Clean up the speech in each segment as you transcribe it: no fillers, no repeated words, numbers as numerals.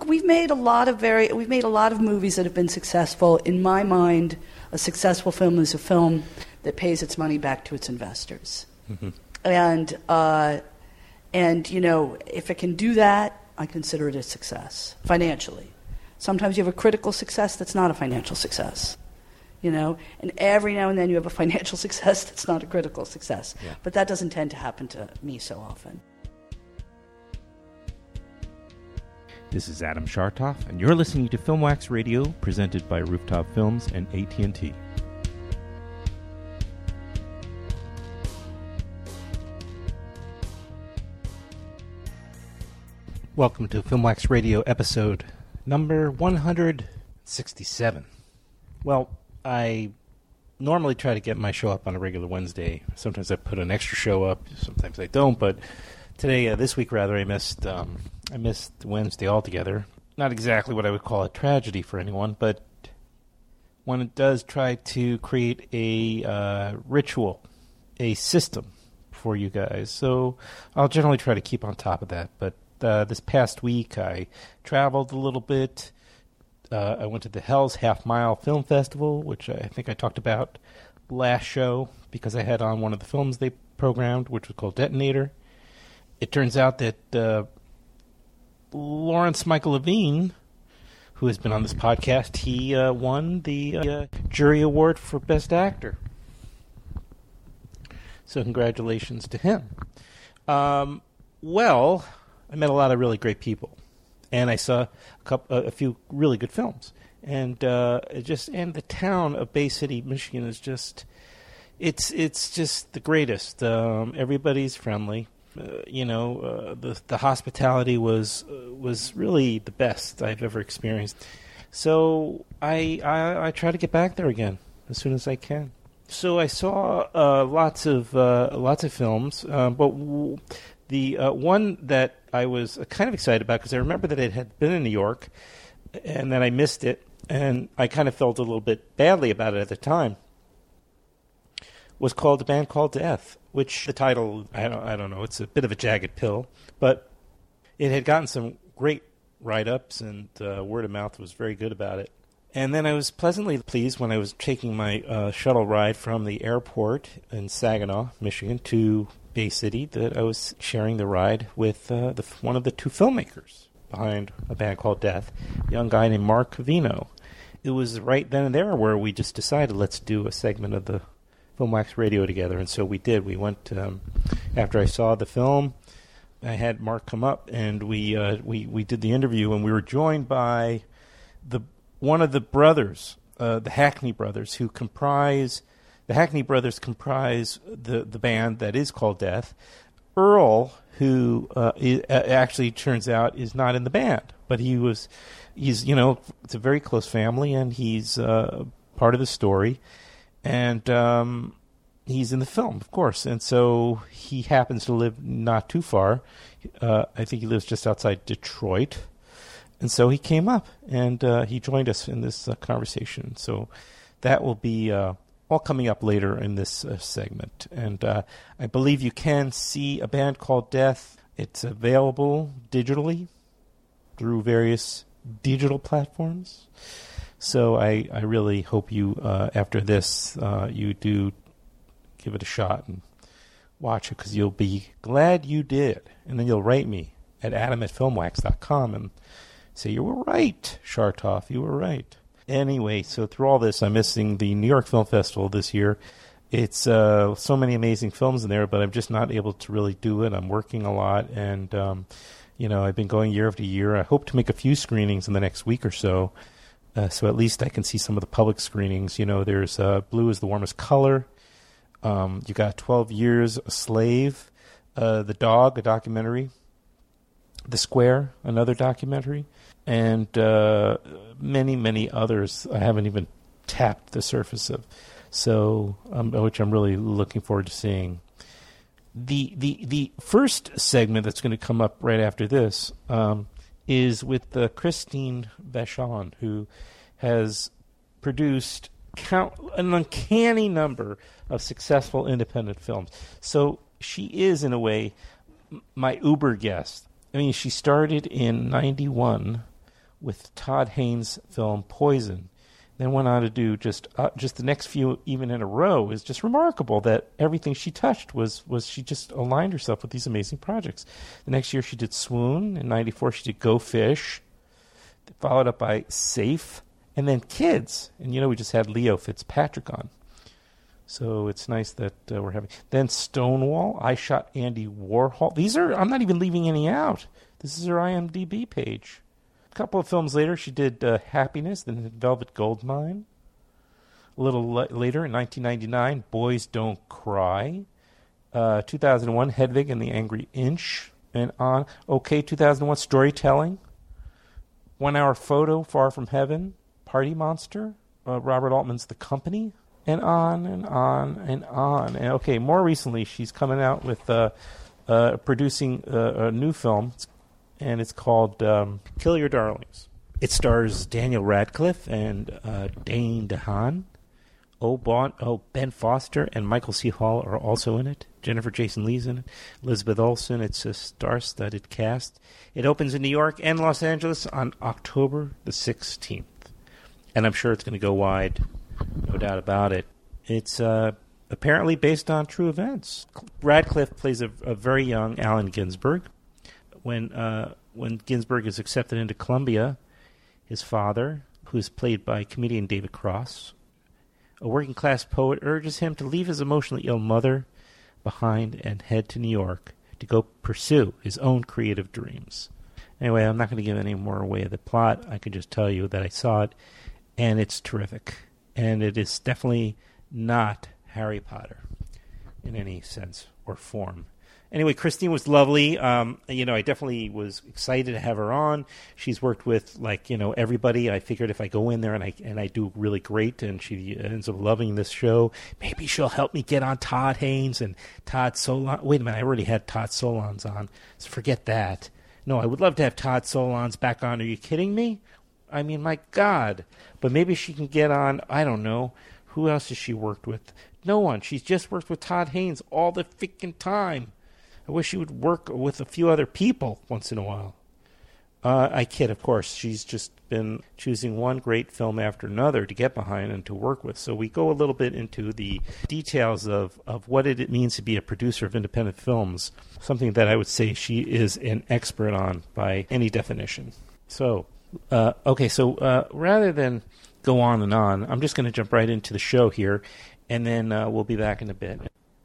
we've made a lot of movies that have been successful. In my mind, a successful film is a film that pays its money back to its investors. Mm-hmm. And if it can do that, I consider it a success financially. Sometimes you have a critical success that's not a financial success. And every now and then you have a financial success that's not a critical success. Yeah. But that doesn't tend to happen to me so often. This is Adam Chartoff, and you're listening to Filmwax Radio, presented by Rooftop Films and AT&T. Welcome to Filmwax Radio episode number 167. Well, I normally try to get my show up on a regular Wednesday. Sometimes I put an extra show up, sometimes I don't, but today, this week rather, I missed Wednesday altogether. Not exactly what I would call a tragedy for anyone, but one does try to create a ritual, a system for you guys. So I'll generally try to keep on top of that. But this past week, I traveled a little bit. I went to the Hell's Half Mile Film Festival, which I think I talked about last show because I had on one of the films they programmed, which was called Detonator. It turns out that Lawrence Michael Levine, who has been on this podcast, he won the jury award for Best Actor. So congratulations to him. Well, I met a lot of really great people, and I saw a few really good films. And the town of Bay City, Michigan, is just it's just the greatest. Everybody's friendly. The hospitality was really the best I've ever experienced. So I try to get back there again as soon as I can. So I saw lots of films, but the one that I was kind of excited about because I remember that it had been in New York, and then I missed it, and I kind of felt a little bit badly about it at the time. Was called A Band Called Death, which the title, I don't know, it's a bit of a jagged pill, but it had gotten some great write-ups, and word of mouth was very good about it. And then I was pleasantly pleased when I was taking my shuttle ride from the airport in Saginaw, Michigan, to Bay City, that I was sharing the ride with one of the two filmmakers behind A Band Called Death, a young guy named Mark Covino. It was right then and there where we just decided, let's do a segment of the Filmwax Radio together, and so we did. We went after I saw the film. I had Mark come up, and we did the interview, and we were joined by one of the brothers, the Hackney brothers, who comprise the band that is called Death. Earl, who actually turns out is not in the band, but he's it's a very close family, and he's part of the story. And he's in the film, of course. And so he happens to live not too far. I think he lives just outside Detroit. And so he came up, and he joined us in this conversation. So that will be all coming up later in this segment. And I believe you can see A Band Called Death. It's available digitally through various digital platforms. So I really hope you, after this, you do give it a shot and watch it, because you'll be glad you did. And then you'll write me at adam@filmwax.com and say, you were right, Chartoff, you were right. Anyway, so through all this, I'm missing the New York Film Festival this year. It's so many amazing films in there, but I'm just not able to really do it. I'm working a lot, and I've been going year after year. I hope to make a few screenings in the next week or so. So at least I can see some of the public screenings. There's Blue is the Warmest Color. You got 12 Years a Slave. The Dog, a documentary. The Square, another documentary. And many, many others I haven't even tapped the surface of. So, which I'm really looking forward to seeing. The first segment that's going to come up right after this is with Christine Vachon, who has produced an uncanny number of successful independent films. So she is, in a way, my Uber guest. I mean, she started in 91 with Todd Haynes' film Poison. Then went on to do just the next few, even in a row, is just remarkable that everything she touched was she just aligned herself with these amazing projects. The next year she did Swoon. In 94 she did Go Fish, followed up by Safe, and then Kids. And we just had Leo Fitzpatrick on. So it's nice that we're having... Then Stonewall, I Shot Andy Warhol. I'm not even leaving any out. This is her IMDb page. A couple of films later, she did Happiness, then Velvet Goldmine. A little later, in 1999, Boys Don't Cry. 2001, Hedwig and the Angry Inch. And on. Okay, 2001, Storytelling. 1 Hour Photo, Far From Heaven. Party Monster. Robert Altman's The Company. And on and on and on. And okay, more recently, she's coming out with producing a new film. And it's called Kill Your Darlings. It stars Daniel Radcliffe and Dane DeHaan. Ben Foster and Michael C. Hall are also in it. Jennifer Jason Leigh's in it. Elizabeth Olsen. It's a star-studded cast. It opens in New York and Los Angeles on October the 16th. And I'm sure it's going to go wide, no doubt about it. It's apparently based on true events. Radcliffe plays a very young Allen Ginsberg. When Ginsberg is accepted into Columbia, his father, who is played by comedian David Cross, a working-class poet, urges him to leave his emotionally ill mother behind and head to New York to go pursue his own creative dreams. Anyway, I'm not going to give any more away of the plot. I can just tell you that I saw it, and it's terrific. And it is definitely not Harry Potter in any sense or form. Anyway, Christine was lovely. I definitely was excited to have her on. She's worked with everybody. I figured if I go in there and I do really great, and she ends up loving this show, maybe she'll help me get on Todd Haynes and Todd Solondz. Wait a minute, I already had Todd Solondz on, so forget that. No, I would love to have Todd Solondz back on. Are you kidding me? I mean, my God. But maybe she can get on. I don't know. Who else has she worked with? No one. She's just worked with Todd Haynes all the freaking time. I wish she would work with a few other people once in a while. I kid, of course. She's just been choosing one great film after another to get behind and to work with. So we go a little bit into the details of what it means to be a producer of independent films, something that I would say she is an expert on by any definition. So, rather than go on and on, I'm just going to jump right into the show here, and then we'll be back in a bit.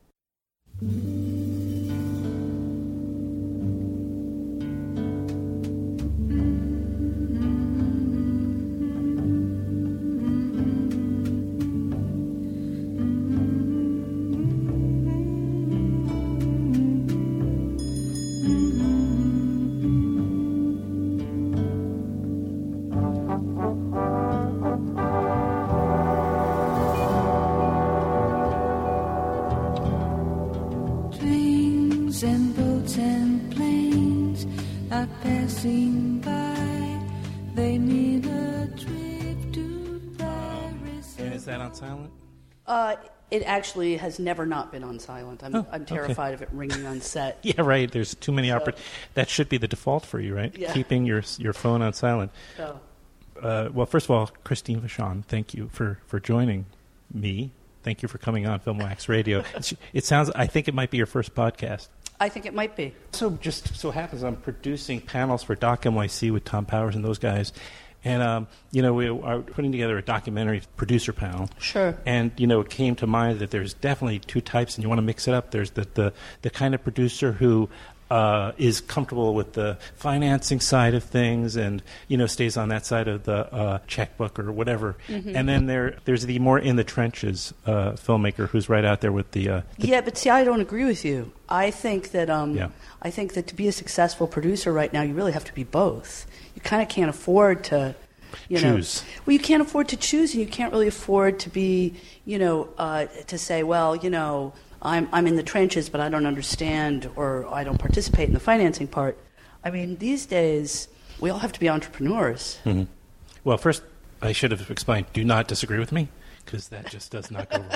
And boats and planes are passing by. They mean a trip to Paris. And is that on silent? It actually has never not been on silent. I'm terrified of it ringing on set. Yeah, right. There's too many that should be the default for you, right? Yeah. Keeping your phone on silent. So. Well, first of all, Christine Vachon, thank you for joining me. Thank you for coming on Film Wax Radio. I think it might be your first podcast. I think it might be. So just so happens I'm producing panels for Doc NYC with Tom Powers and those guys. And, we are putting together a documentary producer panel. Sure. And, it came to mind that there's definitely two types, and you want to mix it up. There's the kind of producer who is comfortable with the financing side of things and, stays on that side of the checkbook or whatever. Mm-hmm. And then there's the more in the trenches filmmaker who's right out there with the Yeah, but see, I don't agree with you. I think that I think that to be a successful producer right now, you really have to be both. You kind of can't afford to choose. Well, you can't afford to choose, and you can't really afford to be, to say, well, I'm in the trenches, but I don't understand or I don't participate in the financing part. I mean, these days, we all have to be entrepreneurs. Mm-hmm. Well, first, I should have explained, do not disagree with me, because that just does not go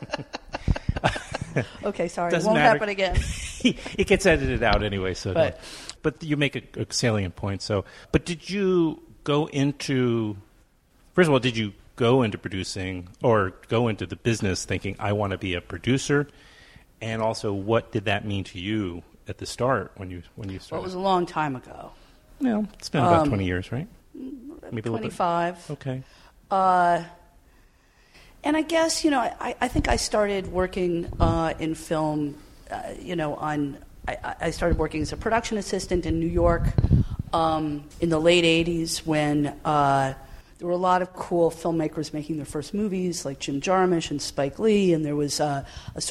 well. Okay, sorry. Doesn't it won't matter. happen again. It gets edited out anyway. So, but you make a salient point. So, but did you go into, first of all, did you go into producing or go into the business thinking, I want to be a producer? And also, what did that mean to you at the start when you started? Well, it was a long time ago. Well, it's been about 20 years, right? Maybe 25. Okay. And I guess, I think I started working in film, I started working as a production assistant in New York in the late 80s when there were a lot of cool filmmakers making their first movies, like Jim Jarmusch and Spike Lee, and there was a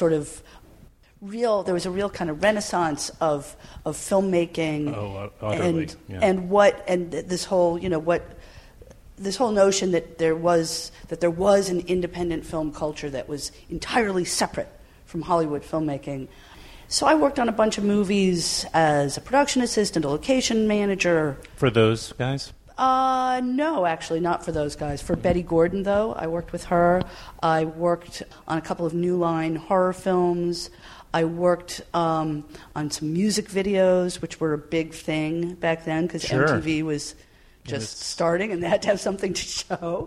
real kind of renaissance of filmmaking. Oh, utterly. And this whole notion that there was an independent film culture that was entirely separate from Hollywood filmmaking. So I worked on a bunch of movies as a production assistant, a location manager. For those guys? No, actually, not for those guys. For Betty Gordon, though, I worked with her. I worked on a couple of New Line horror films. I worked on some music videos, which were a big thing back then because MTV was just starting and they had to have something to show.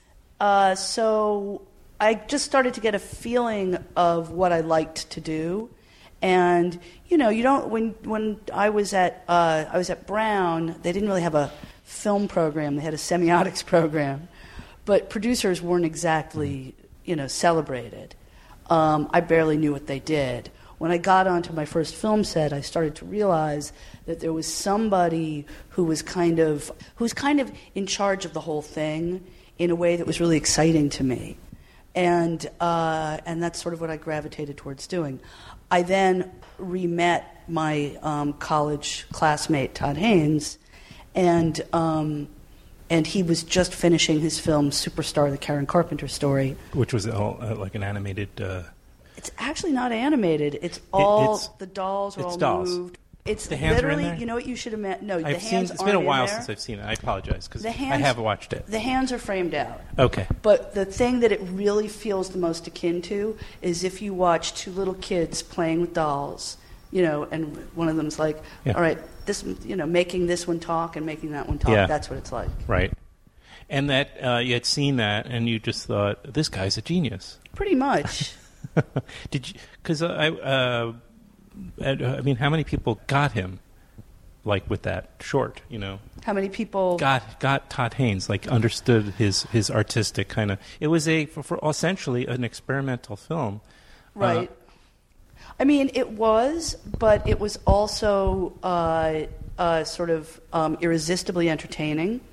So I just started to get a feeling of what I liked to do. And you don't when I was at Brown, they didn't really have a film program. They had a semiotics program, but producers weren't exactly celebrated. I barely knew what they did. When I got onto my first film set, I started to realize that there was somebody who was kind of in charge of the whole thing in a way that was really exciting to me, and that's sort of what I gravitated towards doing. I then re-met my college classmate Todd Haynes, and he was just finishing his film Superstar: The Karen Carpenter Story, which was like an animated. It's actually not animated. It's all the dolls are all dolls. Moved. It's the hands literally, are in there? You know what you should have met? No, the hands aren't it's been a while in there. since I've seen it. I apologize because I have watched it. The hands are framed out. Okay. But the thing that it really feels the most akin to is if you watch two little kids playing with dolls, and one of them's like, all right, this, making this one talk and making that one talk. Yeah. That's what it's like. Right. And that you had seen that and you just thought, this guy's a genius. Pretty much. Did you? Because I mean, how many people got him, like with that short? How many people got Todd Haynes? Like understood his artistic kind of. It was for essentially an experimental film, right? I mean, it was, but it was also sort of irresistibly entertaining.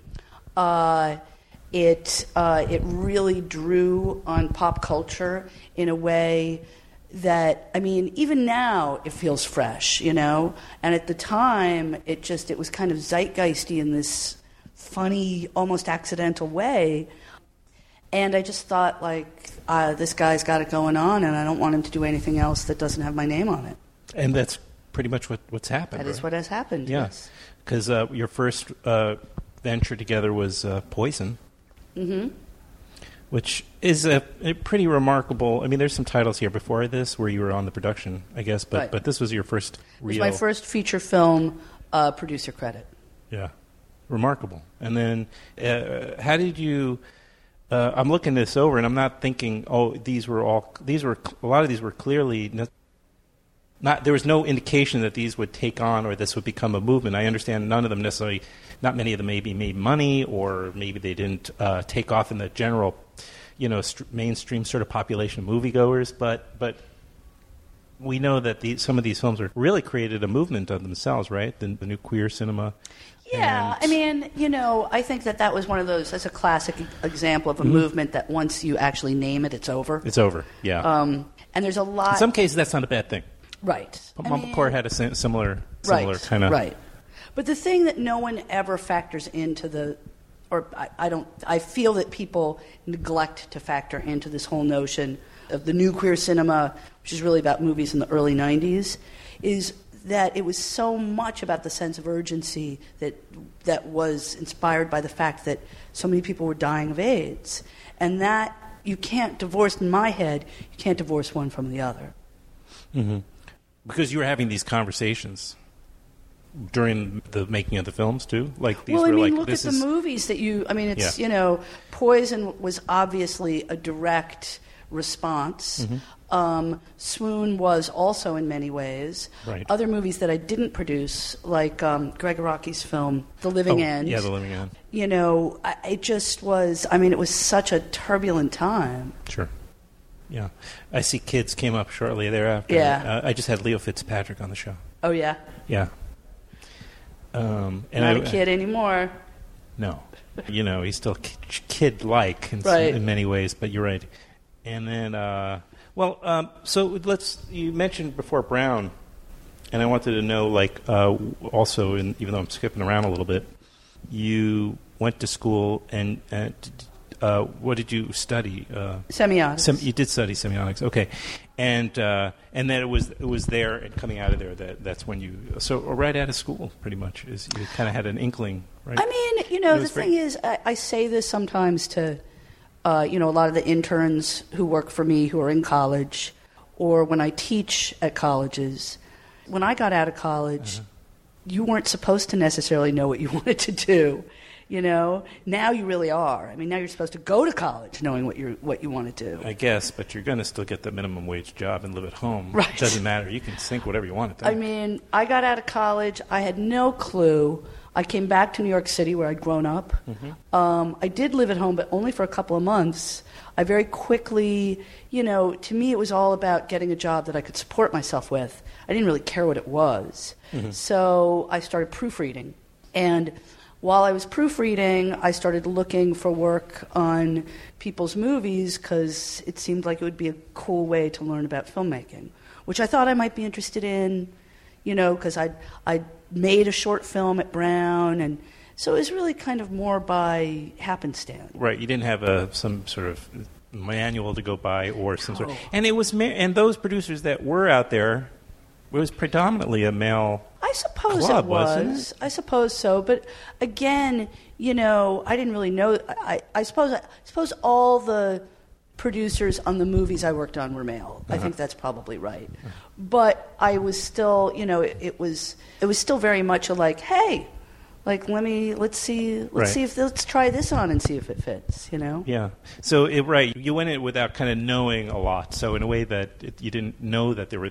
It really drew on pop culture in a way that, I mean, even now it feels fresh, And at the time, it was kind of zeitgeisty in this funny, almost accidental way. And I just thought, this guy's got it going on, and I don't want him to do anything else that doesn't have my name on it. And that's pretty much what's happened. That is what has happened, yes. Because your first venture together was Poison. Mm-hmm. Which is a pretty remarkable. I mean, there's some titles here before this where you were on the production, I guess, but this was your first real. It was my first feature film producer credit. Yeah, remarkable. And then, how did you? I'm looking this over, and I'm not thinking, a lot of these were clearly not. There was no indication that these would take on or this would become a movement. I understand none of them necessarily. Not many of them maybe made money, or maybe they didn't take off in the general, mainstream sort of population of moviegoers. But we know that some of these films really created a movement of themselves, right? The new queer cinema. Yeah, I mean, I think that was one of those. That's a classic example of a movement that once you actually name it, it's over. It's over. Yeah. And there's a lot. In some cases, that's not a bad thing. Right. Mumblecore had a similar kind of. Right. But the thing that no one ever factors into I feel that people neglect to factor into this whole notion of the new queer cinema, which is really about movies in the early 90s, is that it was so much about the sense of urgency that was inspired by the fact that so many people were dying of AIDS. And that you can't divorce, in my head, you can't divorce one from the other. Mm-hmm. Because you were having these conversations. during the making of the films too? Like these well, were I mean, like look this at the is movies that you. I mean, it's Yeah. Poison was obviously a direct response. Swoon was also in many ways. Right. Other movies that I didn't produce, like Greg Araki's film *The Living End*. Yeah, The Living End. It just was. I mean, it was such a turbulent time. Sure. Yeah, I See Kids came up shortly thereafter. Yeah. I just had Leo Fitzpatrick on the show. Oh yeah. Yeah. And Not a kid anymore. No. He's still kid-like Right. in many ways, but you're right. And then, so you mentioned before Brown, and I wanted to know, also, even though I'm skipping around a little bit, you went to school and what did you study? Semiotics. You did study semiotics, okay. And then it was there and coming out of there that's when you right out of school pretty much is you kind of had an inkling, right? I mean, the thing is, I say this sometimes to a lot of the interns who work for me who are in college, or when I teach at colleges. When I got out of college, you weren't supposed to necessarily know what you wanted to do. Now you really are. I mean, now you're supposed to go to college knowing what you want to do. I guess, but you're going to still get the minimum wage job and live at home. Right. It doesn't matter. You can think whatever you want to think. I mean, I got out of college. I had no clue. I came back to New York City where I'd grown up. I did live at home, but only for a couple of months. I very quickly, to me it was all about getting a job that I could support myself with. I didn't really care what it was. So I started proofreading. And while I was proofreading, I started looking for work on people's movies because it seemed like it would be a cool way to learn about filmmaking, which I thought I might be interested in, because I'd made a short film at Brown, and so it was really kind of more by happenstance. Right. You didn't have some sort of manual to go by or some sort of... And it was... And those producers that were out there, it was predominantly a male... I suppose club, it was. wasn't it? I suppose so. But again, I didn't really know. I suppose all the producers on the movies I worked on were male. I think that's probably right. But I was still, it was still very much a hey, let's try this on and see if it fits. Yeah. So you went in without kind of knowing a lot. So in a way that you didn't know that there were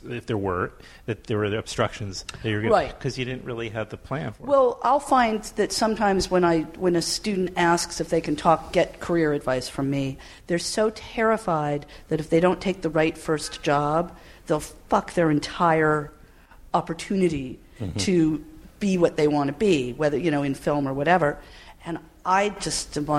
the obstructions that you were going right, because you didn't really have the plan for it. Well, I'll find that sometimes when a student asks if they can get career advice from me, they're so terrified that if they don't take the right first job, they'll fuck their entire opportunity to be what they want to be, whether in film or whatever. And I just am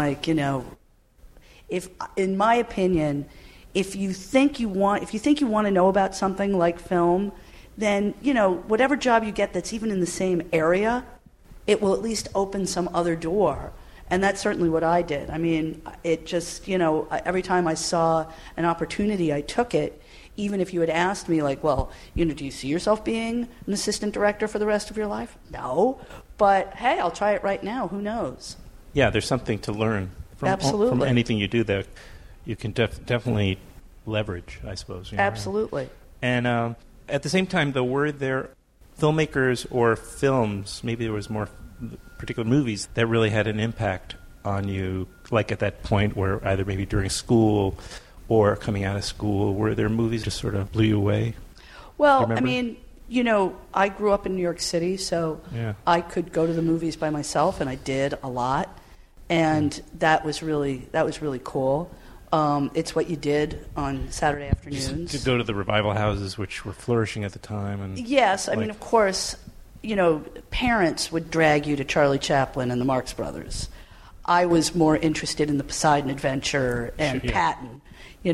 if in my opinion, if you think you want to know about something like film, then whatever job you get that's even in the same area, it will at least open some other door. And that's certainly what I did. I mean, it just every time I saw an opportunity, I took it. Even if you had asked me, do you see yourself being an assistant director for the rest of your life? No. But, hey, I'll try it right now. Who knows? Yeah, there's something to learn Absolutely. From anything you do that you can definitely leverage, I suppose. Absolutely. And at the same time, though, were there filmmakers or films, maybe there was more particular movies, that really had an impact on you, like at that point where either maybe during school or coming out of school, were there movies just sort of blew you away? Well, I mean, I grew up in New York City, so I could go to the movies by myself, and I did a lot, and that was really cool. It's what you did on Saturday afternoons. To go to the revival houses, which were flourishing at the time. And yes, I mean, of course, parents would drag you to Charlie Chaplin and the Marx Brothers. I was more interested in the Poseidon Adventure and Patton.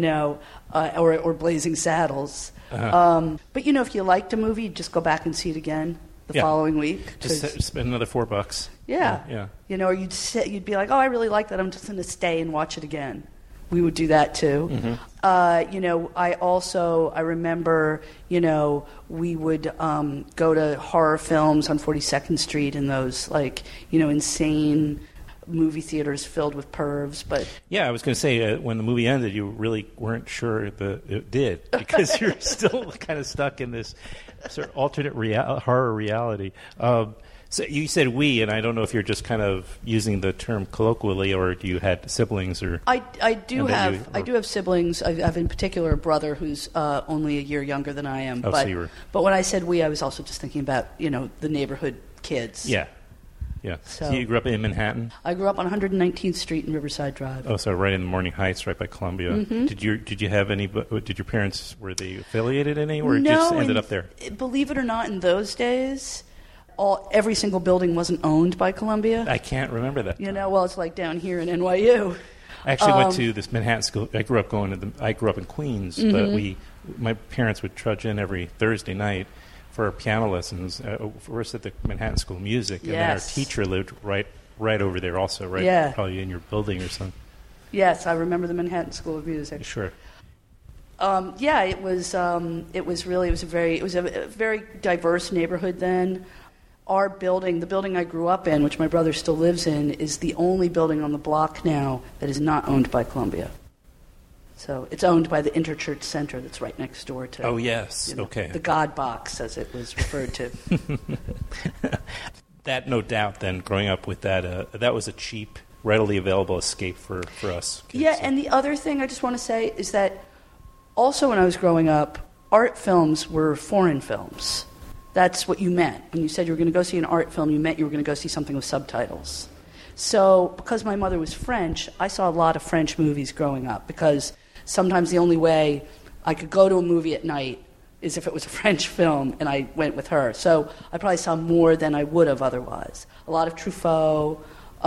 Or Blazing Saddles. But, if you liked a movie, you'd just go back and see it again the following week. Just spend another $4. Yeah. Or you'd be like, oh, I really like that. I'm just going to stay and watch it again. We would do that, too. I remember, we would go to horror films on 42nd Street in those, insane movie theaters filled with pervs, but Yeah, I was going to say, when the movie ended, you really weren't sure it did, because you're still kind of stuck in this sort of alternate horror reality. So you said we, and I don't know if you're just kind of using the term colloquially, or do you had siblings, or I do have siblings. I have in particular a brother who's only a year younger than I am. Oh, but, so you were... but when I said we, I was also just thinking about the neighborhood kids. Yeah. So you grew up in Manhattan? I grew up on 119th Street in Riverside Drive. Oh, so right in Morning Heights, right by Columbia. Mm-hmm. Did you have any? Did your parents, were they affiliated in any, or No, just ended up there? Believe it or not, in those days, every single building wasn't owned by Columbia. I can't remember that. Well, it's like down here in NYU. I actually went to this Manhattan school. I grew up in Queens, Mm-hmm. but my parents would trudge in every Thursday night for piano lessons. We're at the Manhattan School of Music, and then our teacher lived right over there, also, right? Yeah. Probably in your building or something. Yes, I remember the Manhattan School of Music. Sure. It was a very diverse neighborhood then. Our building, the building I grew up in, which my brother still lives in, is the only building on the block now that is not owned by Columbia. So it's owned by the Interchurch Center that's right next door to... Oh, yes. Okay. The God Box, as it was referred to. That, no doubt, then, growing up with that, that was a cheap, readily available escape for us kids. Yeah, and the other thing I just want to say is that also when I was growing up, art films were foreign films. That's what you meant. When you said you were going to go see an art film, you meant you were going to go see something with subtitles. So because my mother was French, I saw a lot of French movies growing up, because sometimes the only way I could go to a movie at night is if it was a French film, and I went with her. So I probably saw more than I would have otherwise. A lot of Truffaut,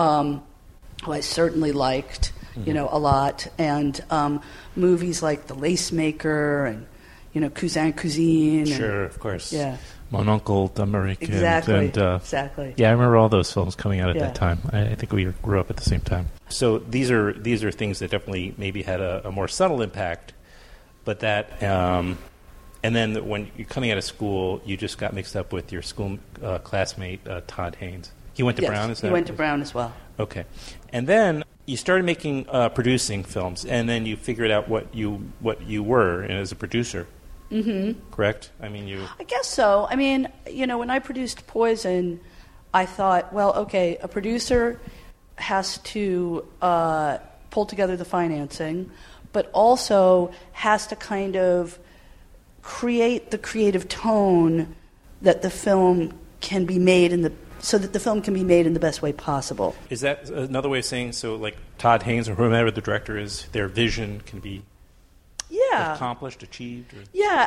who I certainly liked, a lot, and movies like The Lace Maker and, Cousin, Cousine. Sure, of course. Yeah. Mon Oncle d'Amérique. Exactly. Exactly. Yeah, I remember all those films coming out at that time. I think we grew up at the same time. So these are things that definitely maybe had a more subtle impact, but that, and then when you're coming out of school, you just got mixed up with your school classmate, Todd Haynes. He went to Brown, is that? He went to Brown as well. Okay. And then you started producing films, and then you figured out what you were as a producer. Mm-hmm. Correct? I guess so. When I produced Poison, I thought, well, okay, a producer has to pull together the financing, but also has to kind of create the creative tone that the film can be made so that the film can be made in the best way possible. Is that another way of saying, so like Todd Haynes or whoever the director is, their vision can be accomplished, achieved? Or? Yeah,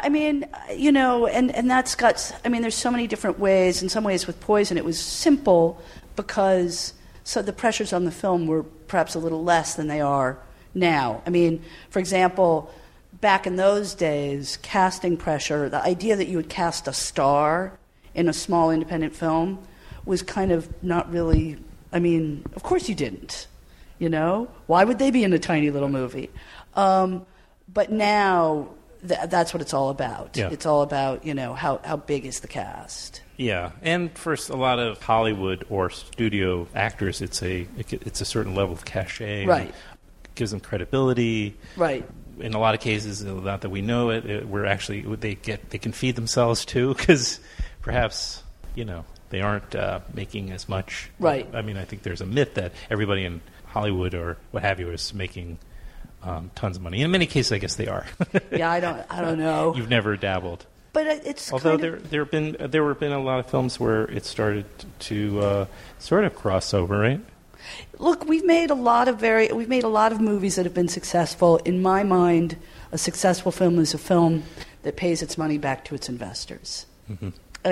and that's got, there's so many different ways. In some ways with Poison, it was simple because the pressures on the film were perhaps a little less than they are now. For example, back in those days, casting pressure, the idea that you would cast a star in a small independent film was kind of not really, of course you didn't. Why would they be in a tiny little movie? But now that's what it's all about. Yeah. It's all about, how big is the cast. Yeah, and for a lot of Hollywood or studio actors, it's a certain level of cachet. Right. It gives them credibility. Right. In a lot of cases, not that we know it, we're actually they can feed themselves too, because perhaps they aren't making as much. Right. I think there's a myth that everybody in Hollywood or what have you is making tons of money. In many cases, I guess they are. Yeah, I don't know. You've never dabbled. But it's although there have been a lot of films where it started to sort of cross over, right? Look, we've made a lot of movies that have been successful. In my mind, a successful film is a film that pays its money back to its investors. Mm-hmm.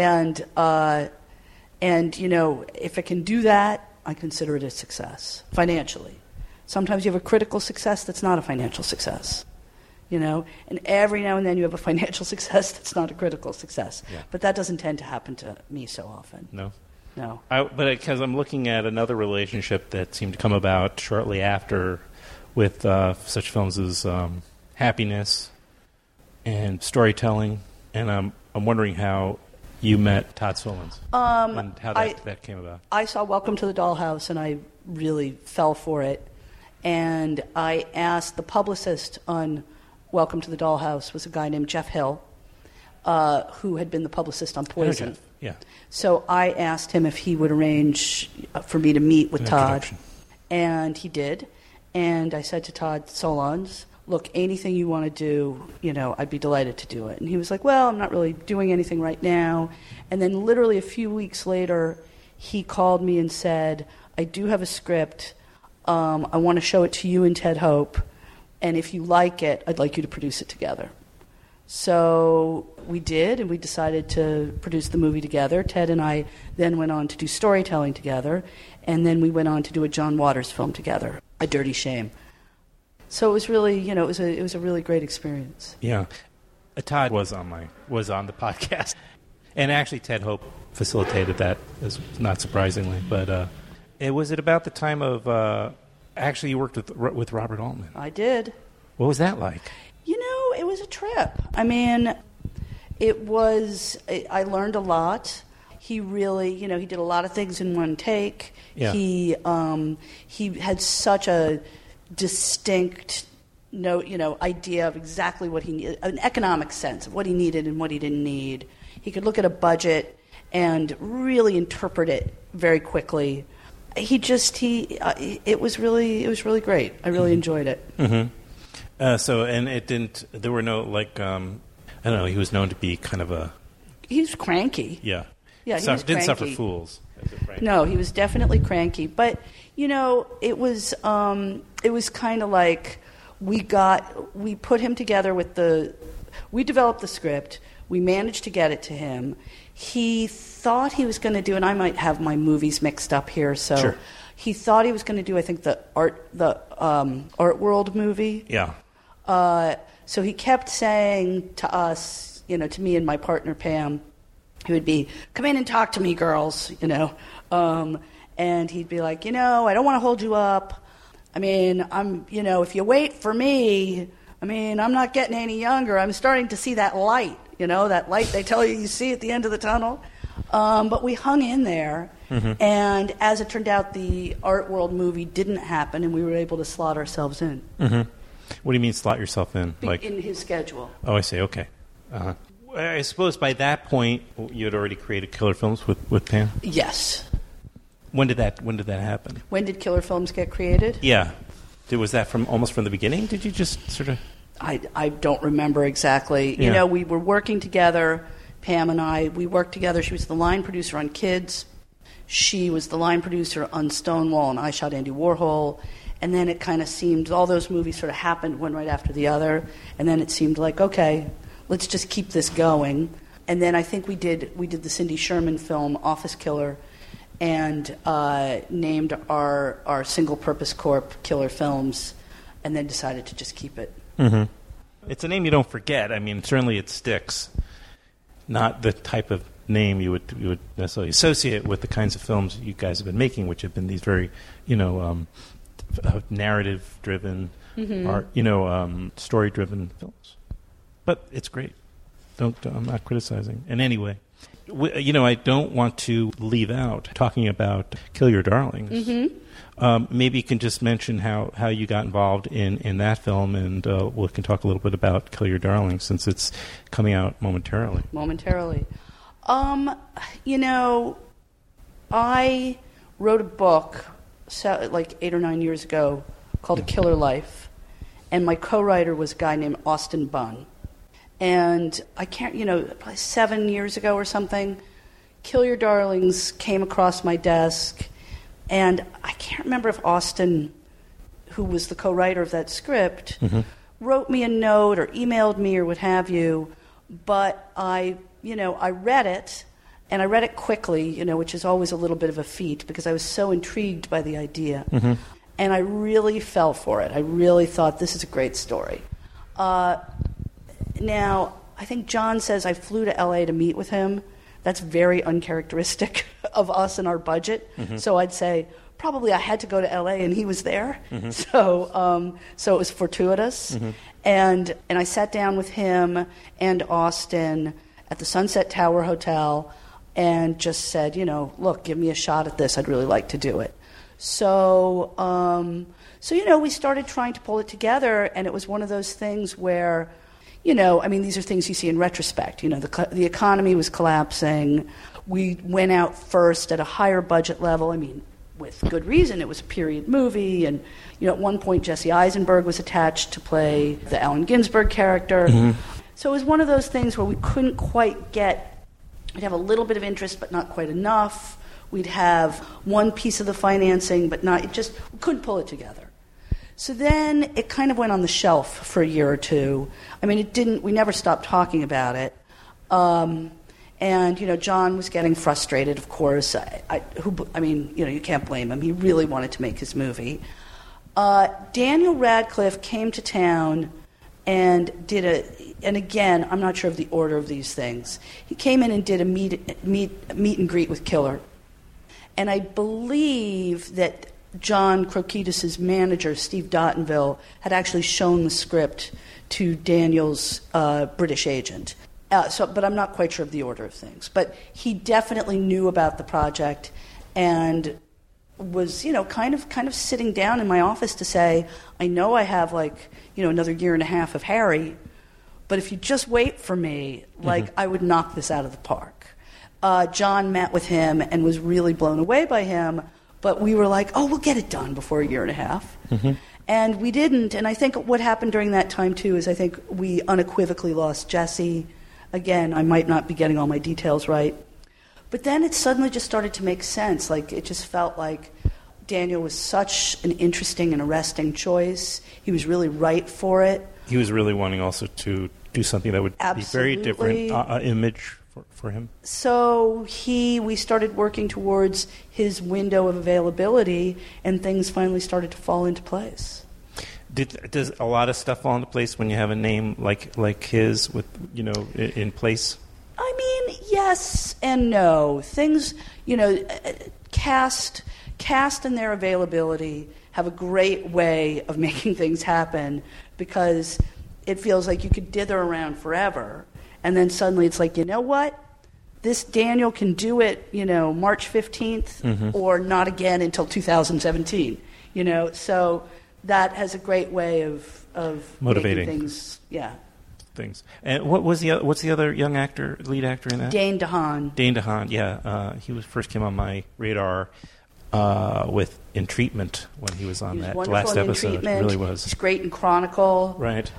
And if it can do that, I consider it a success financially. Sometimes you have a critical success that's not a financial success. And every now and then you have a financial success that's not a critical success. Yeah. But that doesn't tend to happen to me so often. No. But because I'm looking at another relationship that seemed to come about shortly after with such films as Happiness and Storytelling, and I'm wondering how you met Todd Solondz and how that came about. I saw Welcome to the Dollhouse, and really fell for it. And I asked the publicist on Welcome to the Dollhouse was a guy named Jeff Hill, who had been the publicist on Poison. Yeah. So I asked him if he would arrange for me to meet with Todd. And he did. And I said to Todd Solondz, look, anything you want to do, I'd be delighted to do it. And he was like, well, I'm not really doing anything right now. And then literally a few weeks later, he called me and said, I do have a script. I want to show it to you and Ted Hope. And if you like it, I'd like you to produce it together. So we did, and we decided to produce the movie together. Ted and I then went on to do storytelling together, and then we went on to do a John Waters film together, A Dirty Shame. So it was really, it was a really great experience. Yeah, Todd was on the podcast, and actually Ted Hope facilitated that, not surprisingly. But was it about the time of actually you worked with Robert Altman? I did. What was that like? It was a trip. I mean, I learned a lot. He really, he did a lot of things in one take. Yeah. He had such a distinct idea of exactly what he needed, an economic sense of what he needed and what he didn't need. He could look at a budget and really interpret it very quickly. It was really great. I really enjoyed it. Mm-hmm. There were no, I don't know, he was known to be kind of a... He was cranky. Yeah. Yeah, he was didn't cranky. suffer fools. No, he was definitely cranky. But, it was kind of like we put him together we developed the script. We managed to get it to him. He thought he was going to do, and I might have my movies mixed up here, so... Sure. He thought he was going to do, I think, the Art World movie. Yeah. So he kept saying to us, to me and my partner Pam, he would be, come in and talk to me, girls, and he'd be like, I don't want to hold you up. I mean, if you wait for me, I'm not getting any younger. I'm starting to see that light, that light they tell you see at the end of the tunnel. But we hung in there, mm-hmm. and as it turned out, the Art World movie didn't happen, and we were able to slot ourselves in. Mm-hmm. What do you mean slot yourself in? In his schedule. Oh, I see. Okay. Uh-huh. I suppose by that point you had already created Killer Films with Pam? Yes. When did that happen? When did Killer Films get created? Yeah. Was that almost from the beginning? Did you just sort of... I don't remember exactly. Yeah. We were working together, Pam and I. We worked together. She was the line producer on Kids. She was the line producer on Stonewall, and I shot Andy Warhol. And then it kind of seemed, all those movies sort of happened one right after the other. And then it seemed like, okay, let's just keep this going. And then I think we did the Cindy Sherman film, Office Killer, and named our single-purpose corp Killer Films, and then decided to just keep it. Mm-hmm. It's a name you don't forget. I mean, certainly it sticks. Not the type of name you would necessarily associate with the kinds of films you guys have been making, which have been these very, narrative-driven, mm-hmm. Story-driven films. But it's great. I'm not criticizing in any way. I don't want to leave out talking about Kill Your Darlings. Mm-hmm. Maybe you can just mention how you got involved in that film, and we can talk a little bit about Kill Your Darlings since it's coming out momentarily. I wrote a book like 8 or 9 years ago called A Killer Life, and my co-writer was a guy named Austin Bunn. And I can't, probably 7 years ago or something, Kill Your Darlings came across my desk, and I can't remember if Austin, who was the co-writer of that script, mm-hmm. wrote me a note or emailed me or what have you, but I read it, and I read it quickly, which is always a little bit of a feat because I was so intrigued by the idea. Mm-hmm. And I really fell for it. I really thought, this is a great story. Now, I think John says I flew to L.A. to meet with him. That's very uncharacteristic of us and our budget. Mm-hmm. So I'd say probably I had to go to L.A. and he was there. Mm-hmm. So it was fortuitous. Mm-hmm. And I sat down with him and Austin at the Sunset Tower Hotel and just said, look, give me a shot at this. I'd really like to do it. So, we started trying to pull it together, and it was one of those things where, these are things you see in retrospect. The economy was collapsing. We went out first at a higher budget level. With good reason. It was a period movie, and at one point Jesse Eisenberg was attached to play the Allen Ginsberg character. Mm-hmm. So it was one of those things where we couldn't quite get. We'd have a little bit of interest, but not quite enough. We'd have one piece of the financing, but not. We couldn't pull it together. So then it kind of went on the shelf for a year or two. It didn't. We never stopped talking about it. And, John was getting frustrated, of course. You can't blame him. He really wanted to make his movie. Daniel Radcliffe came to town and and again, I'm not sure of the order of these things. He came in and did a meet and greet with Killer. And I believe that John Krokidas' manager, Steve Dottenville, had actually shown the script to Daniel's British agent. But I'm not quite sure of the order of things. But he definitely knew about the project and was, kind of sitting down in my office to say, I know I have another year and a half of Harry, but if you just wait for me, I would knock this out of the park. John met with him and was really blown away by him, but we were like, we'll get it done before a year and a half. Mm-hmm. And we didn't. And I think what happened during that time, too, is I think we unequivocally lost Jesse. Again, I might not be getting all my details right. But then it suddenly just started to make sense. It just felt like Daniel was such an interesting and arresting choice. He was really right for it. He was really wanting also to do something that would Absolutely. be very different image for him. So we started working towards his window of availability, and things finally started to fall into place. Does a lot of stuff fall into place when you have a name like his with in place? Yes and no. Things cast and their availability have a great way of making things happen because it feels like you could dither around forever, and then suddenly it's like, you know what? This Daniel can do it, March 15th, mm-hmm. or not again until 2017. So. That has a great way of motivating things. Yeah. Things. And what's the other young actor, lead actor in that? Dane DeHaan. Dane DeHaan. Yeah, he first came on my radar with In Treatment when he was on that last episode. It really was. He's great in Chronicle. Right.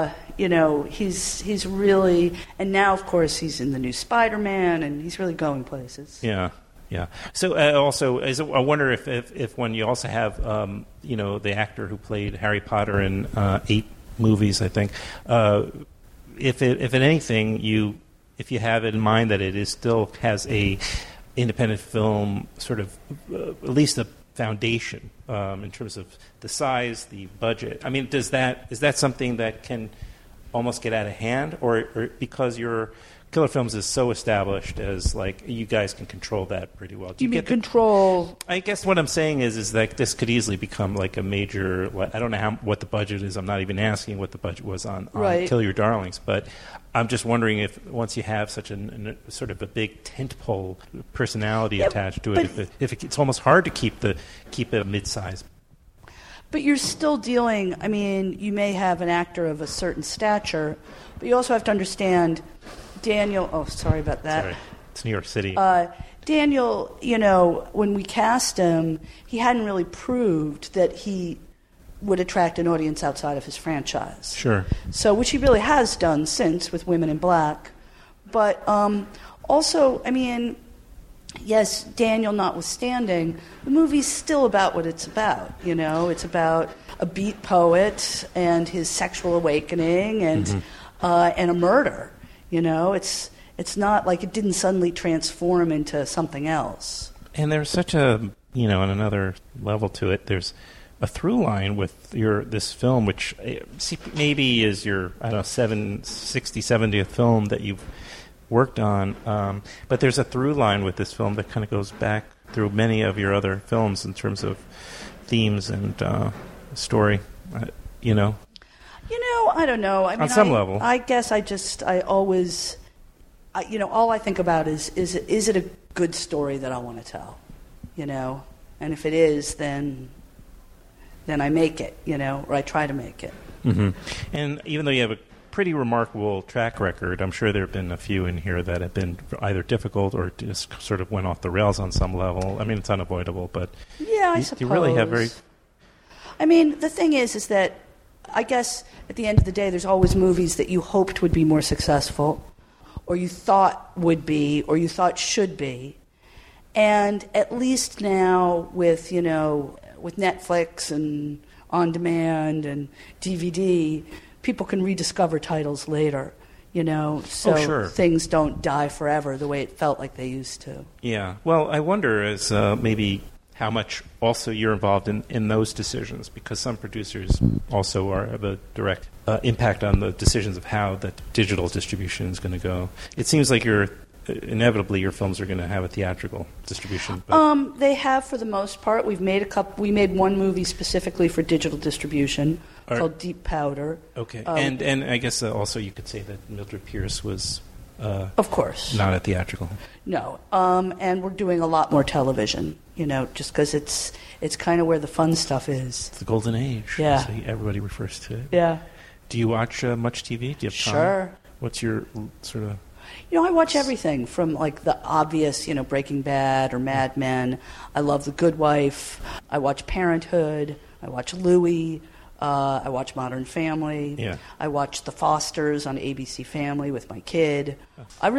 He's really, and now of course he's in the new Spider-Man, and he's really going places. Yeah. Yeah. So also, I wonder if when you also have the actor who played Harry Potter in 8 movies, I think, if in anything if you have it in mind that it still has a independent film sort of at least a foundation in terms of the size, the budget. Is that something that can almost get out of hand, or because your Killer Films is so established as you guys can control that pretty well? You mean control? I guess what I'm saying is that this could easily become a major. I don't know what the budget is. I'm not even asking what the budget was on Kill Your Darlings, but I'm just wondering if once you have such a sort of a big tentpole personality attached to it, if it's almost hard to keep it mid-size. But you're still dealing. You may have an actor of a certain stature, but you also have to understand. Daniel, sorry about that. Sorry. It's New York City. Daniel, when we cast him, he hadn't really proved that he would attract an audience outside of his franchise. Sure. So, which he really has done since with Women in Black. But also, yes, Daniel notwithstanding, the movie's still about what it's about. It's about a beat poet and his sexual awakening and a murder. It's not like it didn't suddenly transform into something else. And there's such a, on another level to it, there's a through line with this film, which maybe is your, 70th film that you've worked on. But there's a through line with this film that kind of goes back through many of your other films in terms of themes and story, I don't know. On some level. I guess I always, all I think about is it a good story that I want to tell? And if it is, then I make it, or I try to make it. Mm-hmm. And even though you have a pretty remarkable track record, I'm sure there have been a few in here that have been either difficult or just sort of went off the rails on some level. I mean, it's unavoidable, but yeah, I suppose. You really have very... I mean, the thing is that I guess at the end of the day, there's always movies that you hoped would be more successful, or you thought would be, or you thought should be. And at least now with Netflix and on demand and DVD, people can rediscover titles later, so sure. Things don't die forever the way it felt like they used to. Yeah. Well, I wonder as maybe how much also you're involved in those decisions, because some producers also have a direct impact on the decisions of how the digital distribution is going to go. It seems like inevitably your films are going to have a theatrical distribution. But they have for the most part. We made one movie specifically for digital distribution called Deep Powder. Okay, and I guess also you could say that Mildred Pierce was of course not a theatrical. No, and we're doing a lot more television. Just because it's kind of where the fun stuff is. It's the golden age. Yeah, so everybody refers to it. Yeah. Do you watch much TV? Do you have time? Sure. What's your sort of... I watch everything from like the obvious, Breaking Bad or Mad Men. I love The Good Wife. I watch Parenthood. I watch Louie. I watch Modern Family. Yeah. I watch The Fosters on ABC Family with my kid. I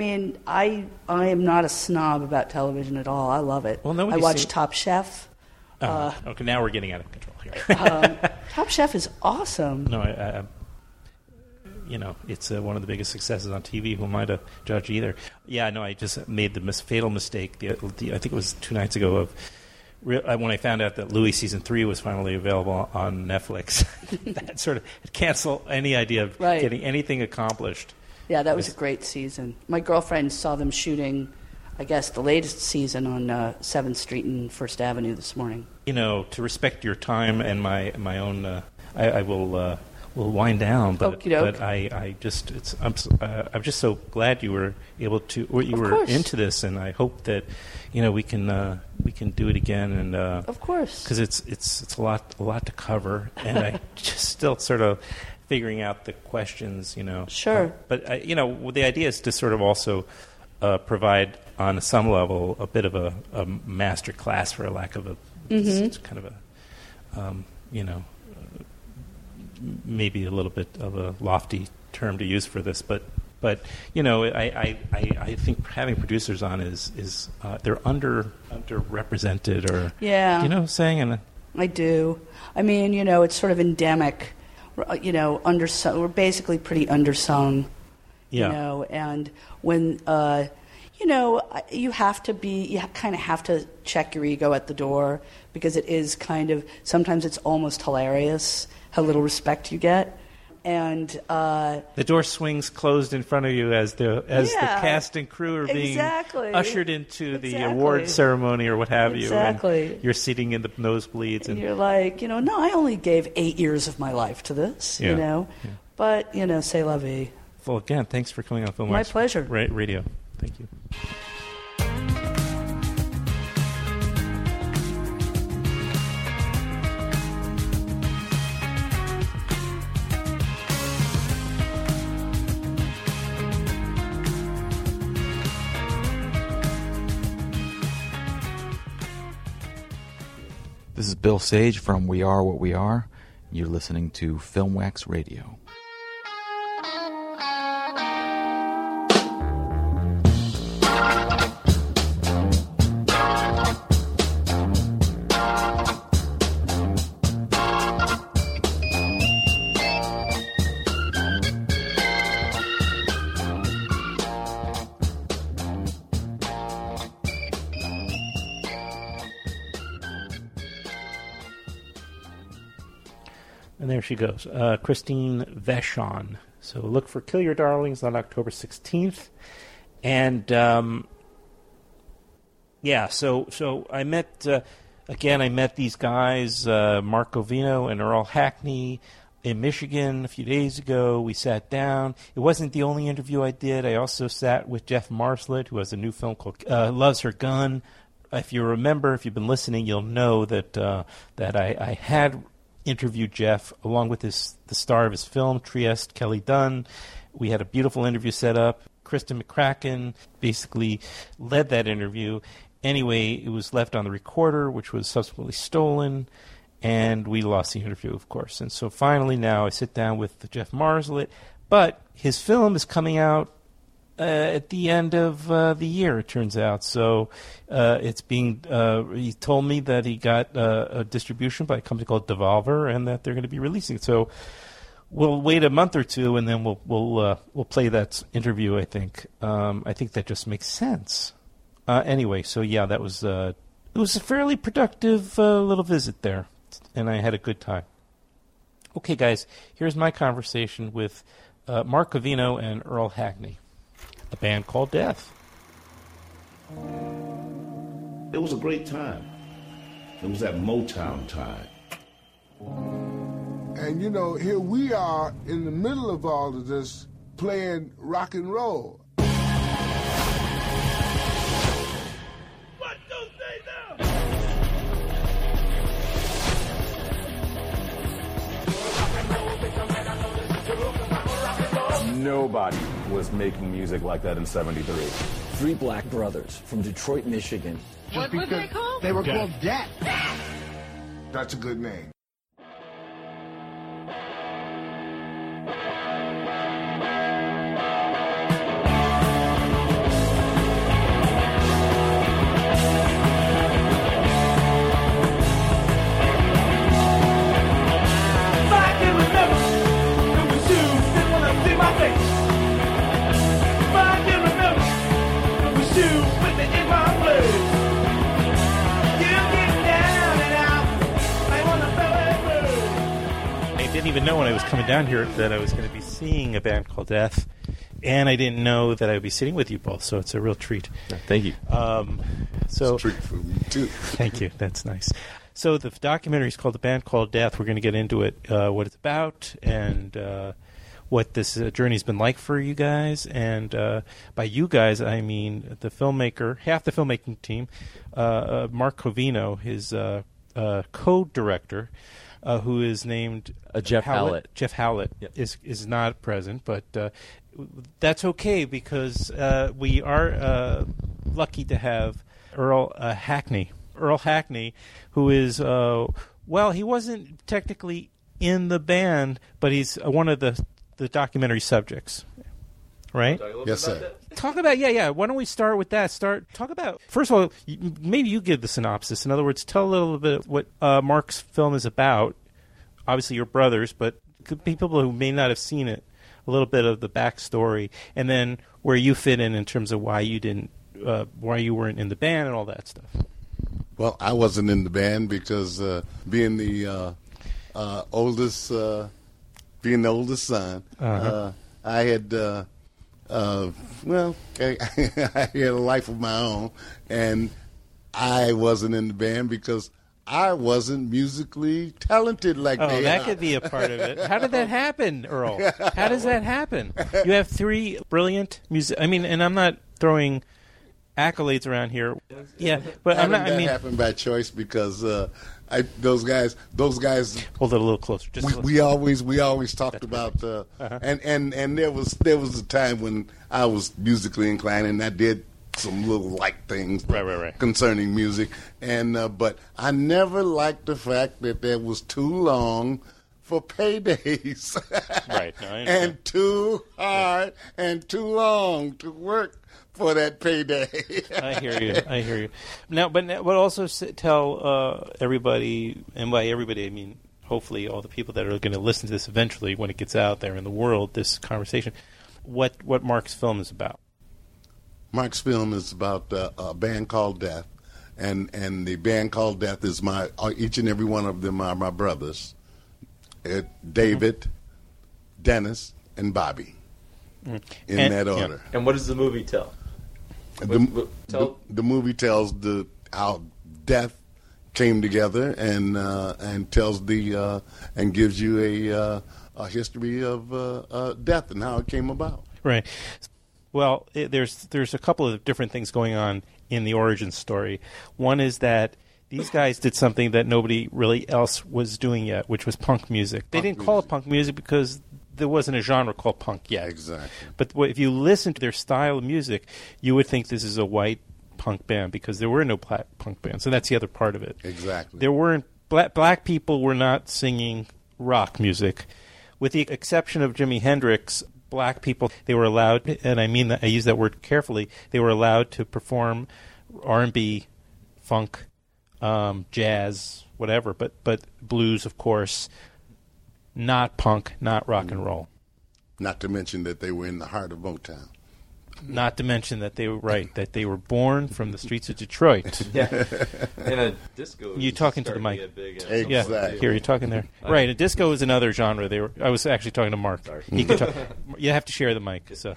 am not a snob about television at all. I love it. Well, I watch Top Chef. Okay, now we're getting out of control here. Top Chef is awesome. No, it's one of the biggest successes on TV. Who am I to judge either? Yeah, no, I just made the fatal mistake. I think it was 2 nights ago when I found out that Louis season 3 was finally available on Netflix. That sort of canceled any idea of getting anything accomplished. Yeah, that was a great season. My girlfriend saw them shooting, I guess, the latest season on 7th Street and First Avenue this morning. To respect your time and my own, I will wind down. But I'm just so glad you were able to, or you were into this, and I hope that we can do it again. And of course, because it's a lot to cover, and I just still sort of figuring out the questions. Sure. But the idea is to sort of also provide on some level a bit of a master class, for a lack of a kind of a maybe a little bit of a lofty term to use for this, but I think having producers on is they're underrepresented, or do you know what I'm saying? And I do. I mean, it's sort of endemic. Undersung. We're basically pretty undersung. Yeah. And when you kind of have to check your ego at the door, because it is kind of, sometimes it's almost hilarious how little respect you get. And the door swings closed in front of you as the cast and crew are being ushered into the award ceremony or what have you. And you're sitting in the nosebleeds. And you're like, no, I only gave 8 years of my life to this, Yeah. But, c'est la vie. Well, again, thanks for coming on Film My pleasure. Radio. Thank you. This is Bill Sage from We Are What We Are. You're listening to Filmwax Radio. And there she goes, Christine Vachon. So look for Kill Your Darlings on October 16th. And, so I met, I met these guys, Mark Govino and Earl Hackney in Michigan a few days ago. We sat down. It wasn't the only interview I did. I also sat with Jeff Marslet, who has a new film called Loves Her Gun, if you remember, if you've been listening, you'll know that I had interviewed Jeff along with the star of his film, Trieste Kelly Dunn. We had a beautiful interview set up. Kristen McCracken basically led that interview. Anyway, it was left on the recorder, which was subsequently stolen, and we lost the interview, of course. And so finally now I sit down with Jeff Marszalett, but his film is coming out at the end of the year, it turns out. So it's being he told me that he got a distribution by a company called Devolver and that they're going to be releasing it. So we'll wait a month or two, and then we'll play that interview. I think that just makes sense. Anyway, so yeah, that was it was a fairly productive little visit there, and I had a good time. Okay, guys, here's my conversation with Mark Covino and Earl Hackney, a band called Death. It was a great time. It was that Motown time. And, you know, here we are in the middle of all of this playing rock and roll. What do they know? Nobody was making music like that in 73. Three black brothers from Detroit, Michigan. What were they called? They were called Death. That's a good name. I didn't even know when I was coming down here that I was going to be seeing a band called Death, and I didn't know that I would be sitting with you both, so it's a real treat. Thank you. It's a treat for me, too. Thank you. That's nice. So the documentary is called The Band Called Death. We're going to get into it, what it's about, and what this journey's been like for you guys. And by you guys, I mean the filmmaker, half the filmmaking team, Mark Covino, his co-director, who is named Jeff Howlett. Jeff Howlett is not present, but that's okay because we are lucky to have Earl Hackney. Earl Hackney, who is, he wasn't technically in the band, but he's one of the documentary subjects, right? Yes, sir. Talk about, why don't we start with that? Talk about, first of all, maybe you give the synopsis. In other words, tell a little bit what Mark's film is about. Obviously, your brothers, but could be people who may not have seen it, a little bit of the backstory, and then where you fit in terms of why you weren't in the band and all that stuff. Well, I wasn't in the band because being the oldest son, I had, I had a life of my own, and I wasn't in the band because I wasn't musically talented like they are. That could be a part of it. How did that happen, Earl? How does that happen? You have three brilliant and I'm not throwing accolades around here. Yeah, but I'm not. That happened by choice because those guys. Hold it a little closer. We always talked about and there was a time when I was musically inclined and I did some little light things right. concerning music, and but I never liked the fact that there was too long for paydays, right? No, and too hard and too long to work for that payday. I hear you. Now, but also tell everybody, and by everybody I mean hopefully all the people that are going to listen to this eventually when it gets out there in the world, this conversation, what Mark's film is about. Mark's film is about a band called Death, and the band called Death is each and every one of them are my brothers, David, Dennis, and Bobby, in that order. And what does the movie tell? The movie tells how Death came together and tells and gives you a history of Death and how it came about. Right. Well, there's a couple of different things going on in the origin story. One is that these guys did something that nobody really else was doing yet, which was punk music. They didn't call it punk music because there wasn't a genre called punk yet. Exactly. But if you listen to their style of music, you would think this is a white punk band because there were no black punk bands. So that's the other part of it. Exactly. There weren't black people were not singing rock music, with the exception of Jimi Hendrix. Black people, they were allowed, and I mean that I use that word carefully. They were allowed to perform R&B, funk, jazz, whatever, but blues, of course. Not punk, not rock and roll. Not to mention that they were in the heart of Motown. Not to mention that they were right, that they were born from the streets of Detroit. Yeah, and a disco. You talking to the mic? Exactly. Yeah, here you're talking there. Right, a disco is another genre. I was actually talking to Mark. He could talk. You have to share the mic. So,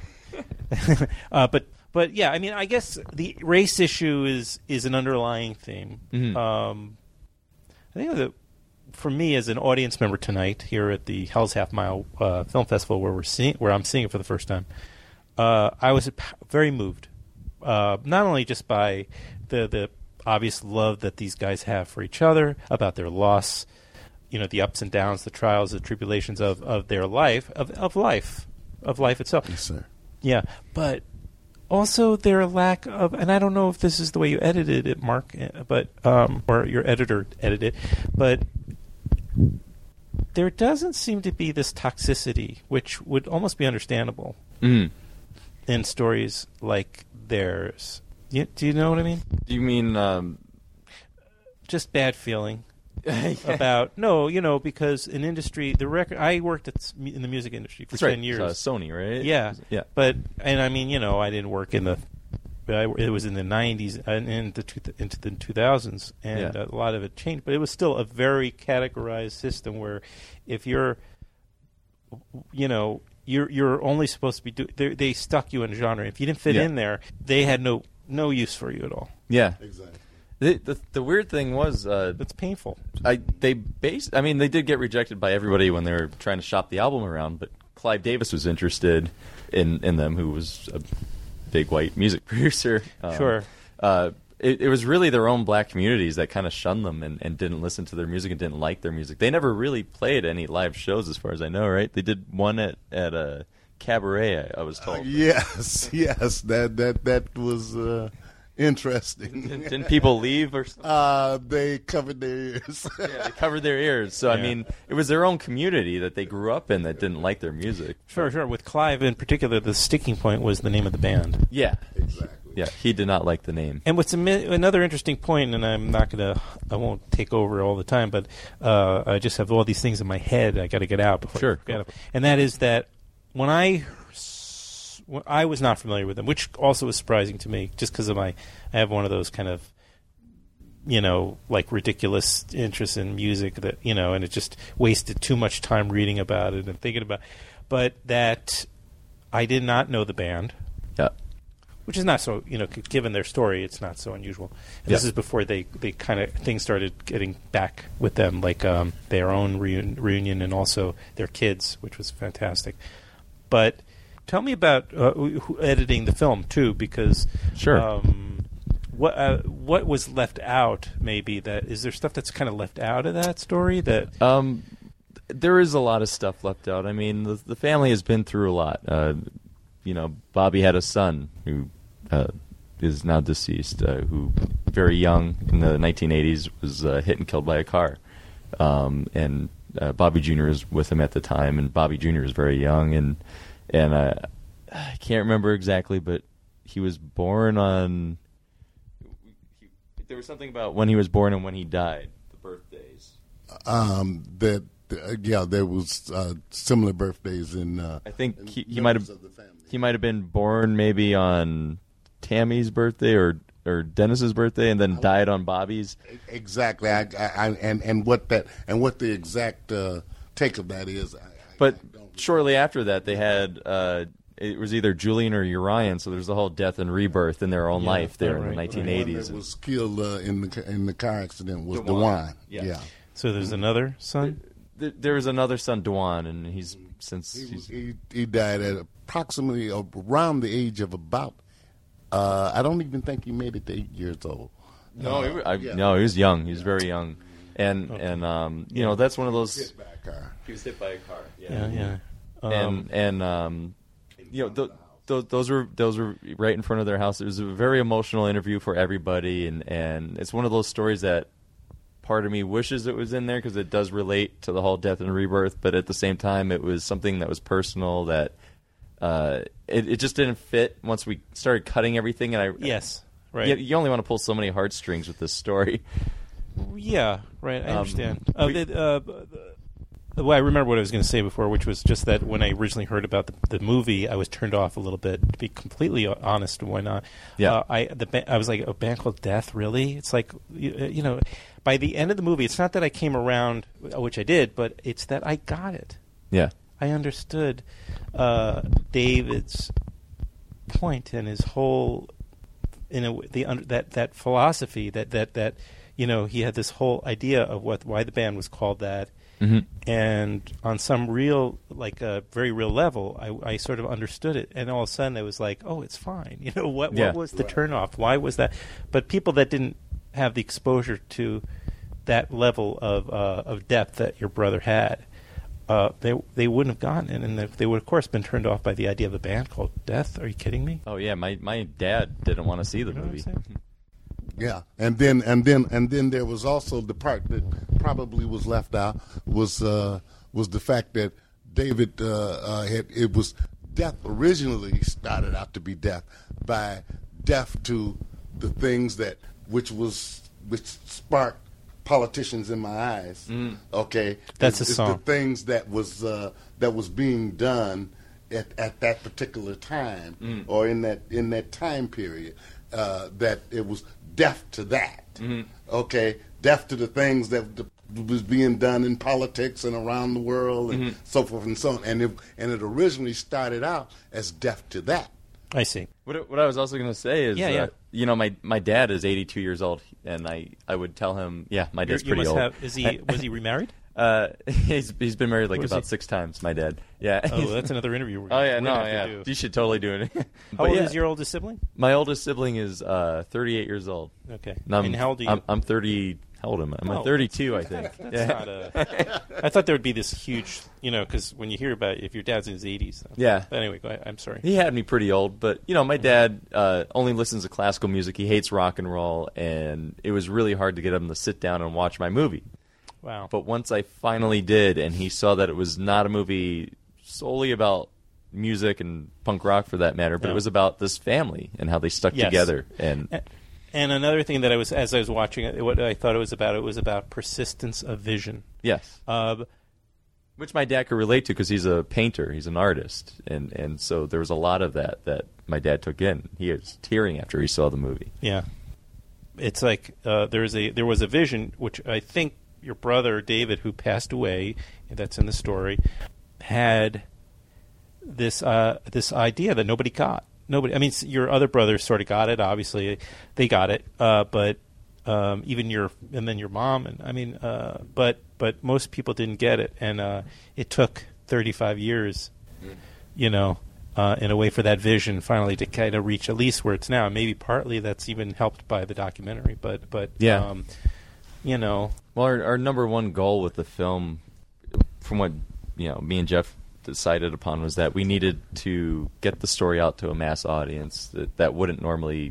but yeah, I mean, I guess the race issue is an underlying theme. Mm-hmm. I think that for me as an audience member tonight here at the Hell's Half Mile Film Festival, where I'm seeing it for the first time. I was very moved, not only just by the obvious love that these guys have for each other, about their loss, the ups and downs, the trials, the tribulations of their life, of life itself. Yes, sir. Yeah, but also their lack of, and I don't know if this is the way you edited it, Mark, but or your editor edited it, but there doesn't seem to be this toxicity, which would almost be understandable. Mm. In stories like theirs. Do you know what I mean? Do you mean just bad feeling about because in industry, I worked in the music industry for 10 years. Sony, right? Yeah. But I mean, I didn't work it was in the 90s and into the 2000s, and a lot of it changed, but it was still a very categorized system where if you're you're only supposed to be they stuck you in a genre. If you didn't fit in there, they had no use for you at all. Yeah, exactly. The weird thing was it's painful. They did get rejected by everybody when they were trying to shop the album around, but Clive Davis was interested in them, who was a big white music producer. Sure. It was really their own black communities that kind of shunned them and didn't listen to their music and didn't like their music. They never really played any live shows, as far as I know, right? They did one at a cabaret, I was told. Yes, that was interesting. Didn't people leave or something? They covered their ears. Yeah, they covered their ears. So, I mean, it was their own community that they grew up in that didn't like their music. Sure. With Clive in particular, the sticking point was the name of the band. Yeah. Exactly. Yeah, he did not like the name. And what's another interesting point, and I won't take over all the time, but I just have all these things in my head I got to get out before I forget them. And that is that when I was not familiar with them, which also was surprising to me, just because I have one of those kind of, like ridiculous interests in music that, and it just wasted too much time reading about it and thinking about it. But that I did not know the band. Yeah. Which is not so, given their story, it's not so unusual. And this is before they kind of things started getting back with them, like their own reunion and also their kids, which was fantastic. But tell me about editing the film too, because sure. What was left out? Maybe is there stuff that's kind of left out of that story that. There is a lot of stuff left out. I mean, the family has been through a lot. Bobby had a son who is now deceased, who very young in the 1980s was hit and killed by a car. And Bobby Jr. was with him at the time, and Bobby Jr. is very young, and I can't remember exactly, but he was born on. There was something about when he was born and when he died, the birthdays. There was similar birthdays in. I think he might have been born maybe on Tammy's birthday or Dennis's birthday, and then died on Bobby's. Exactly, and what the exact take of that is. But shortly after that, they had it was either Julian or Urian, so there's the whole death and rebirth in their own life there in the 1980s. The one that was killed in the car accident was Dewan. Yeah. So there's another son. There was another son, Dewan, and he died at approximately around the age of about I don't even think he made it to 8 years old. No, he was young. He was very young, and you know, that's one of those. Hit by a car. He was hit by a car. Yeah. You know, those were right in front of their house. It was a very emotional interview for everybody, and it's one of those stories that part of me wishes it was in there because it does relate to the whole death and rebirth, but at the same time, it was something that was personal that it just didn't fit once we started cutting everything. And Yes, right. You only want to pull so many heartstrings with this story. Yeah, right. I understand. Well, I remember what I was going to say before, which was just that when I originally heard about the movie, I was turned off a little bit. To be completely honest, why not? Yeah. I was like, a band called Death, really? It's like, you know, by the end of the movie, it's not that I came around, which I did, but it's that I got it. Yeah. I understood David's point and his whole, that philosophy that you know, he had this whole idea of why the band was called that. Mm-hmm. And on some real, like a very real level, I sort of understood it. And all of a sudden, it was like, oh, it's fine. You know, what was the turnoff? Why was that? But people that didn't have the exposure to that level of depth that your brother had, they wouldn't have gotten it, and they would, of course, been turned off by the idea of a band called Death. Are you kidding me? Oh yeah, my dad didn't want to see the movie. Yeah, and then there was also the part that probably was left out was the fact that David it was Death originally started out to be Death by deaf to the things which sparked politicians in my eyes. Okay, that's a it's song. The things that was being done at that particular time or in that time period that it was deaf to that. Okay, deaf to the things that was being done in politics and around the world and so forth and so on. And it originally started out as deaf to that. I see. What I was also going to say is, you know, my dad is 82 years old, and I would tell him, my dad's pretty old. Was he remarried? He's been married about 6 times. My dad. Yeah. Oh, that's another interview. We're gonna do. You should totally do it. How old is your oldest sibling? My oldest sibling is 38 years old. Okay. And how old are you? I'm 30. How old am I? I'm 32, I think. That's not I thought there would be this huge, you know, because when you hear about if your dad's in his 80s. Yeah. But anyway, go ahead. I'm sorry. He had me pretty old, but, you know, my dad only listens to classical music. He hates rock and roll, and it was really hard to get him to sit down and watch my movie. Wow. But once I finally did, and he saw that it was not a movie solely about music and punk rock for that matter, but it was about this family and how they stuck together. And another thing that as I was watching it, what I thought it was about persistence of vision. Yes. Which my dad could relate to because he's a painter, he's an artist, and so there was a lot of that my dad took in. He was tearing after he saw the movie. Yeah. It's like there was a vision, which I think your brother David, who passed away, that's in the story, had this idea that nobody got. Nobody. I mean, your other brothers sort of got it. Obviously, they got it. But even your mom, and I mean, but most people didn't get it, and it took 35 years, you know, in a way for that vision finally to kind of reach at least where it's now. Maybe partly that's even helped by the documentary, but yeah. You know. Well, our number one goal with the film, from what me and Jeff decided upon, was that we needed to get the story out to a mass audience that wouldn't normally,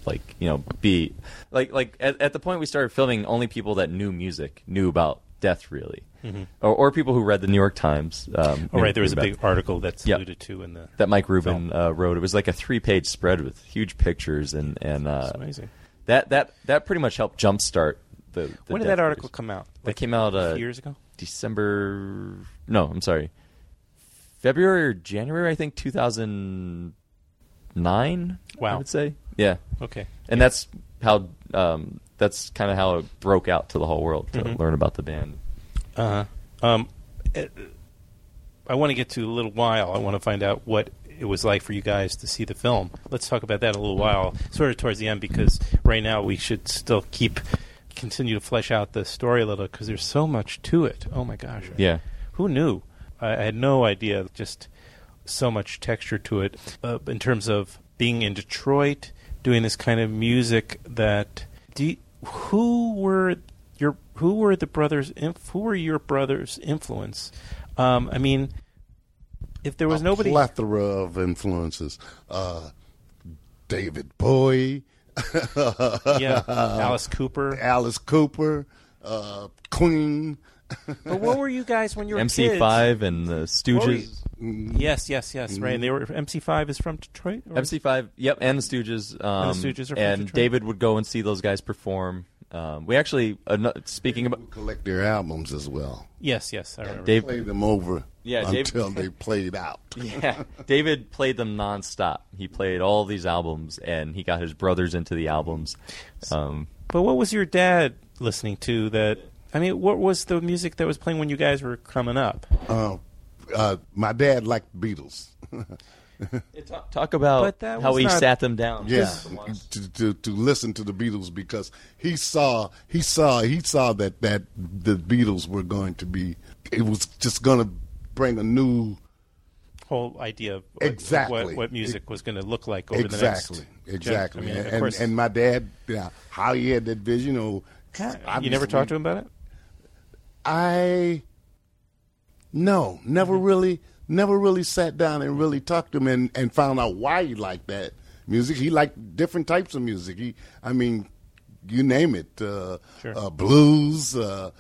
be like at the point we started filming, only people that knew music knew about Death, really, or people who read the New York Times. Right, there was a big article that's alluded to in the that Mike Rubin wrote. It was like a 3-page spread with huge pictures, and that's amazing. That pretty much helped jumpstart. When did that article come out? That came out a few years ago? February or January, I think, 2009. Wow. I would say. Yeah. Okay. And that's how that's kind of how it broke out to the whole world to learn about the band. I want to get to a little while. I want to find out what it was like for you guys to see the film. Let's talk about that in a little while, sort of towards the end, because right now we should still continue to flesh out the story a little, because there's so much to it. Oh my gosh. Yeah. Who knew? I had no idea. Just so much texture to it in terms of being in Detroit, doing this kind of music that who were the brothers? Who were your brothers' influence? I mean, if there was nobody, plethora of influences. David Bowie, Alice Cooper, Queen. But what were you guys when you were MC5 kids? And the Stooges? Yes, right. They were MC5 is from Detroit. Or? MC5, yep, and the Stooges. And the Stooges are from and Detroit. David would go and see those guys perform. We actually, speaking about, collect their albums as well. Yes, I remember. Dave played them over Dave, until they played out. Yeah, David played them nonstop. He played all these albums, and he got his brothers into the albums. But what was your dad listening to? What was the music that was playing when you guys were coming up? My dad liked the Beatles. Talk about how he sat them down. Yeah, to listen to the Beatles because he saw that the Beatles were going to be. It was just going to bring a new whole idea of what music was going to look like over the next. Exactly. Of course. And my dad, how he had that vision. You never talked to him about it? Never really sat down and really talked to him and found out why he liked that music. He liked different types of music. You name it, blues,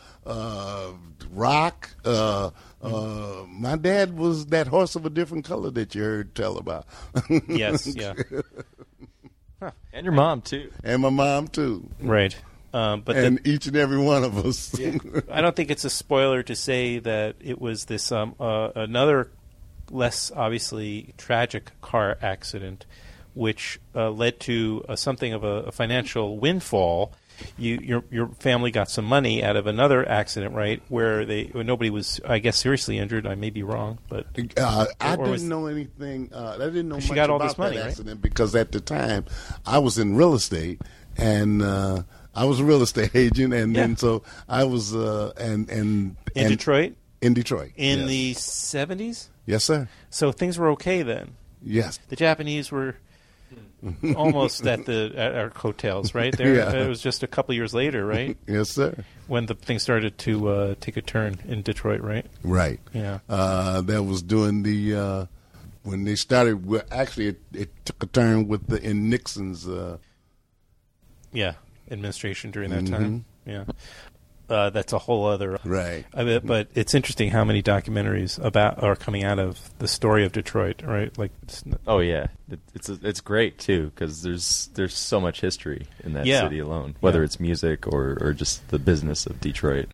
rock. My dad was that horse of a different color that you heard tell about. Yes, yeah. And your mom, too. And my mom, too. Right. Each and every one of us. Yeah. I don't think it's a spoiler to say that it was this another less obviously tragic car accident, which led to something of a financial windfall. Your family got some money out of another accident, right? Where nobody was, I guess, seriously injured. I may be wrong, but I didn't know anything. I didn't know much got all about this money, that right? accident because at the time I was in real estate and. I was a real estate agent, and then so I was in Detroit. In Detroit, in the 70s. Yes, sir. So things were okay then. Yes, the Japanese were almost at our coattails, right? It was just a couple years later, right? Yes, sir. When the thing started to take a turn in Detroit, right? Right. Yeah. That was during the when they started. Actually, it took a turn in Nixon's. Administration during that time. Yeah. That's a whole other right. But it's interesting how many documentaries are coming out of the story of Detroit, right? Like, it's great too because there's so much history in that city alone, whether it's music or just the business of Detroit.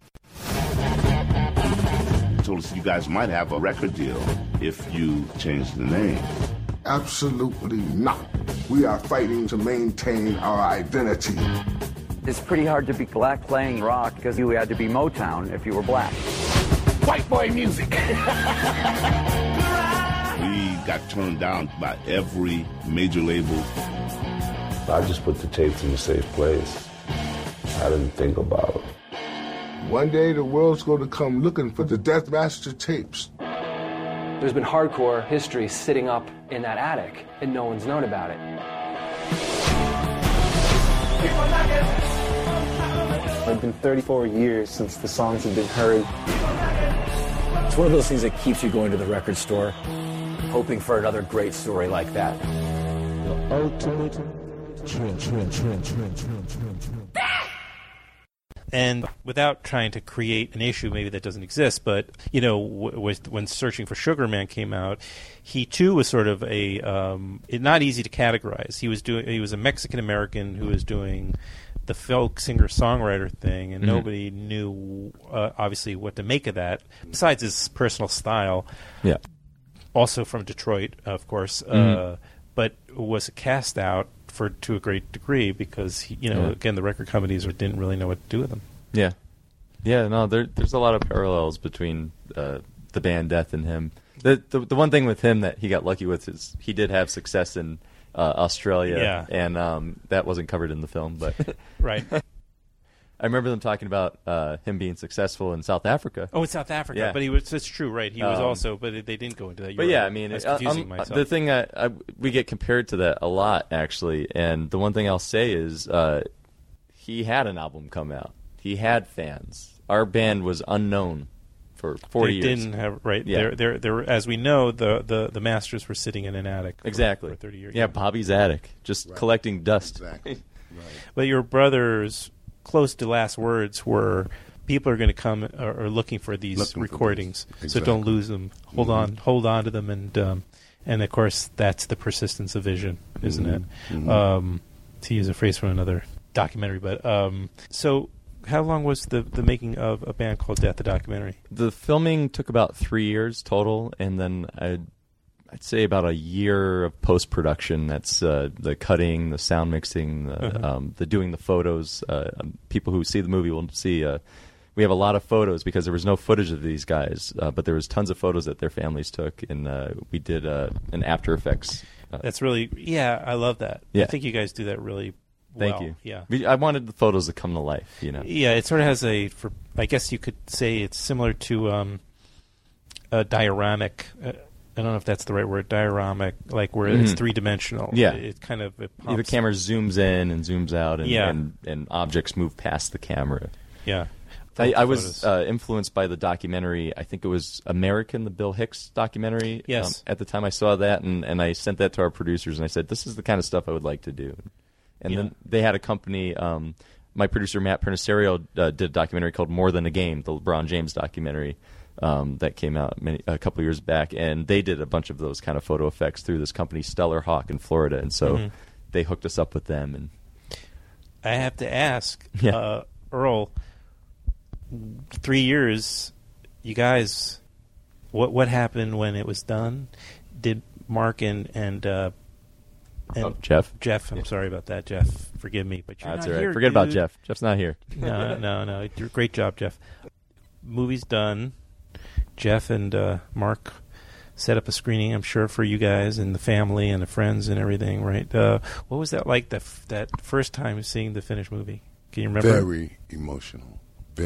Told us you guys might have a record deal if you change the name. Absolutely not. We are fighting to maintain our identity. It's pretty hard to be black playing rock because you had to be Motown if you were black. White boy music. We got turned down by every major label. I just put the tapes in a safe place. I didn't think about it. One day the world's going to come looking for the Death Master tapes. There's been hardcore history sitting up in that attic, and no one's known about it. It's been 34 years since the songs have been heard. It's one of those things that keeps you going to the record store, hoping for another great story like that. The ultimate And without trying to create an issue maybe that doesn't exist, but when Searching for Sugar Man came out, he too was sort of not easy to categorize. He was a Mexican American who was doing the folk singer songwriter thing, and nobody knew obviously what to make of that. Besides his personal style, also from Detroit, of course, but was cast out to a great degree because again the record companies didn't really know what to do with them. There's a lot of parallels between the band Death and him. The one thing with him that he got lucky with is he did have success in Australia, and that wasn't covered in the film, but right. I remember them talking about him being successful in South Africa. Oh, in South Africa. Yeah. But that's true, right? He was also, but they didn't go into that. But yeah, I mean, was confusing myself. the thing we get compared to that a lot, actually. And the one thing I'll say is he had an album come out. He had fans. Our band was unknown for 40 years. They didn't have, right. Yeah. They're, as we know, the Masters were sitting in an attic for 30 years. Yeah, Bobby's attic, just collecting dust. Exactly. Right. But your brother's close to last words were, people are going to come or are looking for these recordings, so don't lose them. Hold on to them, and of course that's the persistence of vision, isn't it? To use a phrase from another documentary. But so, how long was the making of A Band Called Death, the documentary? The filming took about 3 years total, and then I'd say about a year of post-production. That's the cutting, the sound mixing, the doing the photos. People who see the movie will see we have a lot of photos because there was no footage of these guys, but there was tons of photos that their families took, and we did an After Effects. That's really, I love that. Yeah. I think you guys do that really well. Thank you. Yeah. I wanted the photos to come to life, Yeah, it sort of has I guess you could say it's similar to a dioramic. I don't know if that's the right word, dioramic, like where it's three-dimensional. Yeah. It kind of the pumps. camera zooms in and zooms out, and objects move past the camera. Yeah. I was influenced by the documentary. I think it was American, the Bill Hicks documentary. Yes. At the time I saw that, and I sent that to our producers, and I said, this is the kind of stuff I would like to do. And then they had a company, my producer Matt Pernicerio did a documentary called More Than a Game, the LeBron James documentary. That came out a couple of years back, and they did a bunch of those kind of photo effects through this company, Stellar Hawk, in Florida, and so they hooked us up with them. And I have to ask, Earl, 3 years, you guys, what happened when it was done? Did Mark and Jeff? Jeff, I'm sorry about that, Jeff. Forgive me, but you're That's not all right. here, Forget about dude. Jeff. Jeff's not here. No. Great job, Jeff. Movie's done. Jeff and Mark set up a screening, I'm sure, for you guys and the family and the friends and everything, right? What was that like, that first time seeing the finished movie? Can you remember? Very emotional,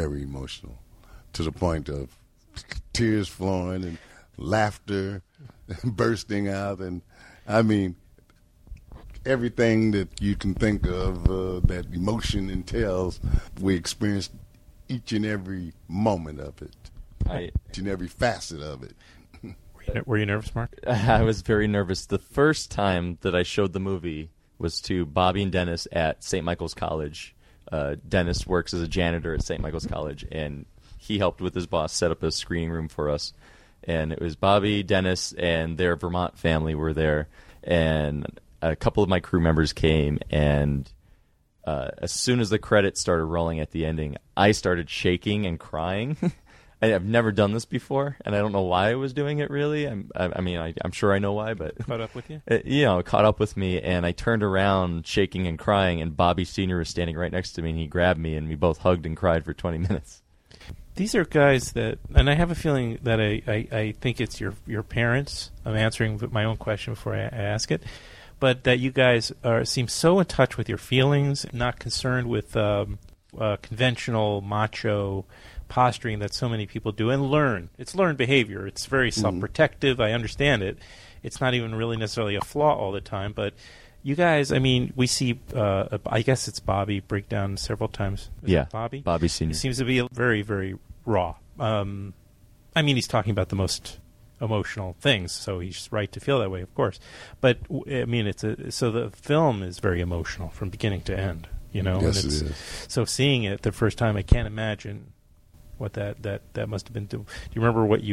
to the point of tears flowing and laughter bursting out. And, I mean, everything that you can think of that emotion entails, we experienced each and every moment of it. Each and every facet of it. Were you nervous, Mark? I was very nervous. The first time that I showed the movie was to Bobby and Dennis at St. Michael's College. Dennis works as a janitor at St. Michael's College, and he helped with his boss set up a screening room for us. And it was Bobby, Dennis, and their Vermont family were there. And a couple of my crew members came, and as soon as the credits started rolling at the ending, I started shaking and crying. I've never done this before, and I don't know why I was doing it, really. I'm sure I know why, but... Caught up with you? It caught up with me, and I turned around shaking and crying, and Bobby Sr. was standing right next to me, and he grabbed me, and we both hugged and cried for 20 minutes. These are guys that... And I have a feeling that I think it's your parents. I'm answering my own question before I ask it. But that you guys seem so in touch with your feelings, not concerned with conventional macho posturing that so many people do, and learn. It's learned behavior. It's very self-protective. I understand it. It's not even really necessarily a flaw all the time, but you guys, I mean, we see, I guess it's Bobby break down several times. Is it Bobby? Bobby Sr. He seems to be very, very raw. I mean, he's talking about the most emotional things, so he's right to feel that way, of course. But, I mean, so the film is very emotional from beginning to end, you know? Yes, and it is. So seeing it the first time, I can't imagine what that must have been. Do you remember what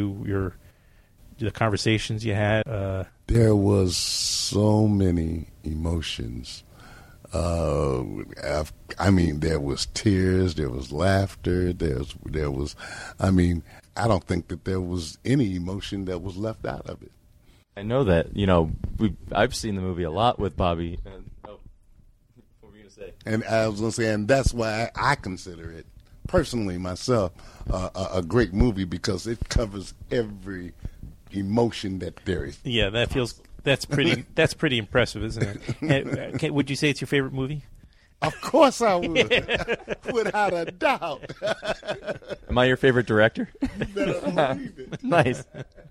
the conversations you had? There was so many emotions. I mean, there was tears, there was laughter, there was. I mean, I don't think that there was any emotion that was left out of it. I know that. I've seen the movie a lot with Bobby. What were you gonna say? And I was gonna say, and that's why I consider it personally myself a great movie, because it covers every emotion that there is. Yeah, that's pretty impressive, isn't it? And, would you say it's your favorite movie? Of course I would, without a doubt. Am I your favorite director? You better believe it. Nice.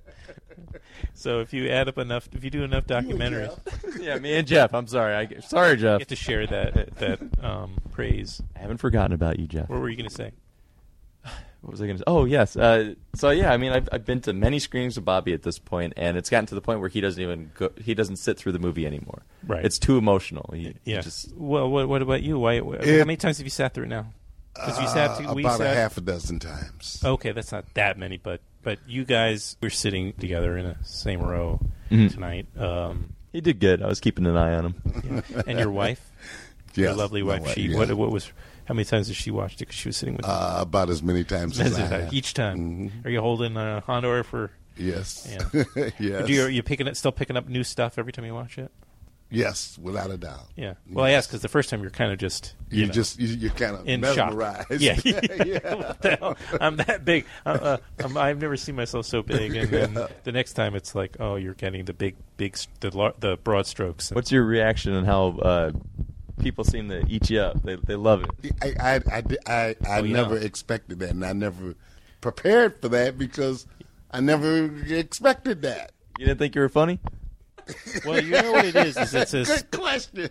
So if you if you do enough documentaries, yeah, me and Jeff. I'm sorry. Sorry, Jeff. You get to share that praise. I haven't forgotten about you, Jeff. What were you going to say? What was I going to say? Oh, yes. So yeah, I mean, I've been to many screenings of Bobby at this point, and it's gotten to the point where he doesn't sit through the movie anymore. Right. It's too emotional. Well, what about you? How many times have you sat through it now? Because about a half a dozen times. Okay, that's not that many, but you guys were sitting together in the same row tonight. He did good. I was keeping an eye on him. Yeah. And your wife? Yes, your lovely wife. Yeah. What was? How many times has she watched it? Because she was sitting with you. About as many times as I have. Each time. Mm-hmm. Are you holding Honor for? Yes. Yeah. Yes. Are you still picking up new stuff every time you watch it? Yes, without a doubt. Yeah. Well, I asked because the first time you're kind of just you're kind of in mesmerized. Shock. Yeah. What the hell? I'm that big. I've never seen myself so big. And then the next time it's like, oh, you're getting the the broad strokes. What's your reaction on how people seem to eat you up? They love it. I never expected that, and I never prepared for that because I never expected that. You didn't think you were funny? Well, you know what it is it's a good question.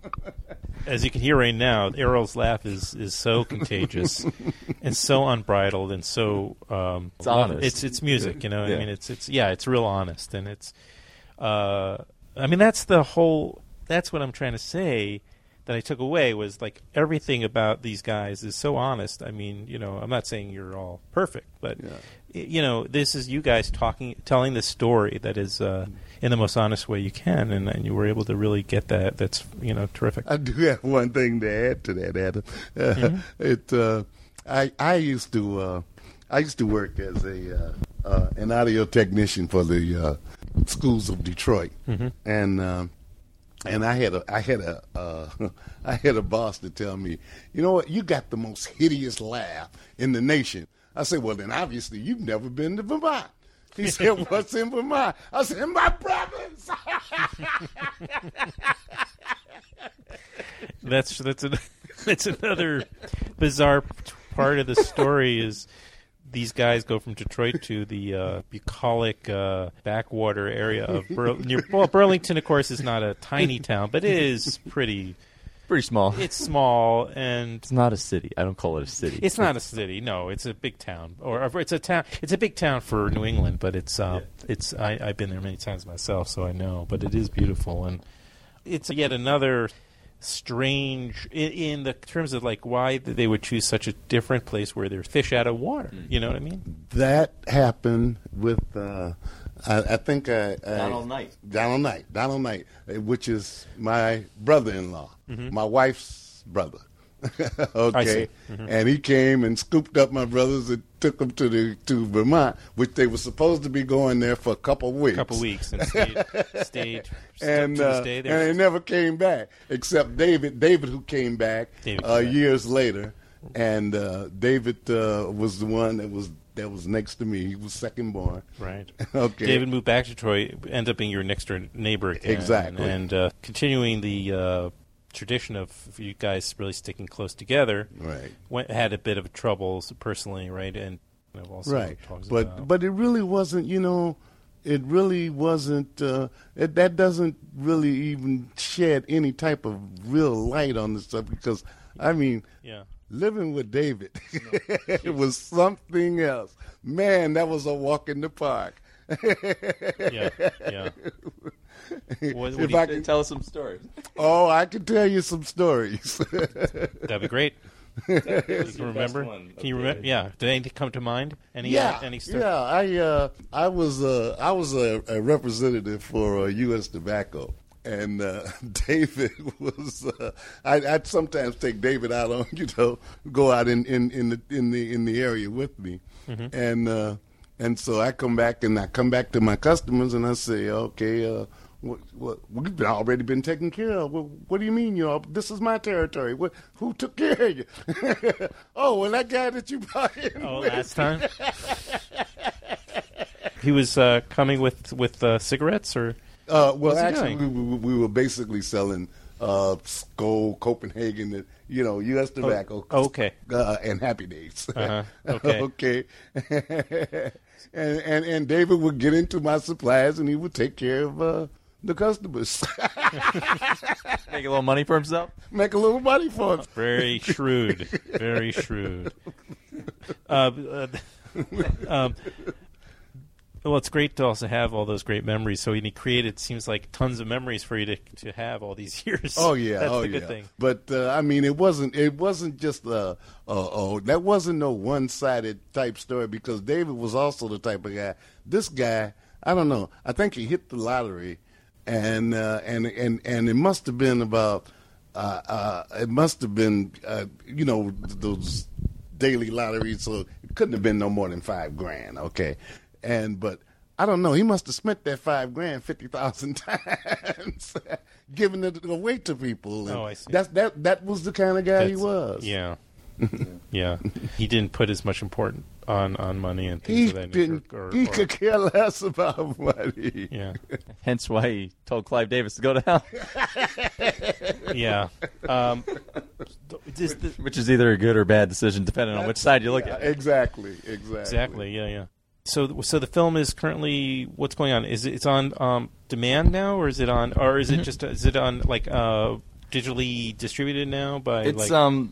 As you can hear right now, Errol's laugh is so contagious and so unbridled and so it's honest. It's music, you know. Yeah. I mean, it's real honest, and it's. I mean, that's what I'm trying to say. That I took away was like everything about these guys is so honest. I mean, you know, I'm not saying you're all perfect, but you know, this is you guys telling this story that is in the most honest way you can, and you were able to really get that. That's terrific. I do have one thing to add to that, Adam. I used to work as an audio technician for the schools of Detroit, and I had a boss to tell me, you know what, you got the most hideous laugh in the nation. I said, well, then obviously you've never been to Vermont. He said, what's in Vermont? I said, my brothers. That's another bizarre part of the story is these guys go from Detroit to the bucolic backwater area of Burlington, of course, is not a tiny town, but it is pretty small. It's small, and it's not a city. I don't call it a city. It's not a city. No, it's a big town, or it's a town. It's a big town for New England, but it's I've been there many times myself, so I know. But it is beautiful, and it's yet another strange in the terms of like why they would choose such a different place where there's fish out of water. You know what I mean? That happened with I think Donald Knight, which is my brother-in-law, my wife's brother. Okay, and he came and scooped up my brothers and took them to Vermont, which they were supposed to be going there for a couple of weeks. And stayed and they never came back, except David, who came back years later, and David was the one that was next to me. He was second born. Right. Okay. David moved back to Detroit, ended up being your next door neighbor again. Exactly. And continuing the tradition of you guys really sticking close together. Right. Had a bit of troubles personally, right? And also right. But it really wasn't, it really wasn't, that doesn't really even shed any type of real light on this stuff because, I mean, living with David, it was something else. Man, that was a walk in the park. Yeah. If I can tell us some stories. Oh, I can tell you some stories. That'd be great. You can remember? Can you remember? Yeah. Did anything come to mind? Any story? Yeah. I was a representative for U.S. Tobacco. And David was. I'd sometimes take David out on, go out in the area with me, and so I come back to my customers and I say, okay, we've already been taken care of. What do you mean, this is my territory? Who took care of you? Oh, well, that guy that you brought in. Oh, last time. He was coming with cigarettes or. Well, actually, we were basically selling Skoal, Copenhagen, and, U.S. Tobacco. Okay. And Happy Days. Okay. Okay. and David would get into my supplies, and he would take care of the customers. Make a little money for himself? Make a little money for him. Very shrewd. Very shrewd. Well, it's great to also have all those great memories. So when he created, seems like tons of memories for you to have all these years. Oh yeah, that's the good thing. But it wasn't just that wasn't no one-sided type story, because David was also the type of guy. This guy, I don't know. I think he hit the lottery, and it must have been about those daily lotteries. So it couldn't have been no more than $5,000. Okay. But I don't know. He must have spent that $5,000 50,000 times, giving it away to people. And I see. That was the kind of guy he was. Yeah, yeah. He didn't put as much importance on money and things of that nature. He could care less about money. Yeah. Hence why he told Clive Davis to go to hell. Yeah. Which is either a good or bad decision, depending on which side you look at. Exactly. Yeah. So the film is currently, what's going on? It's on demand now, or is it on like digitally distributed now by? It's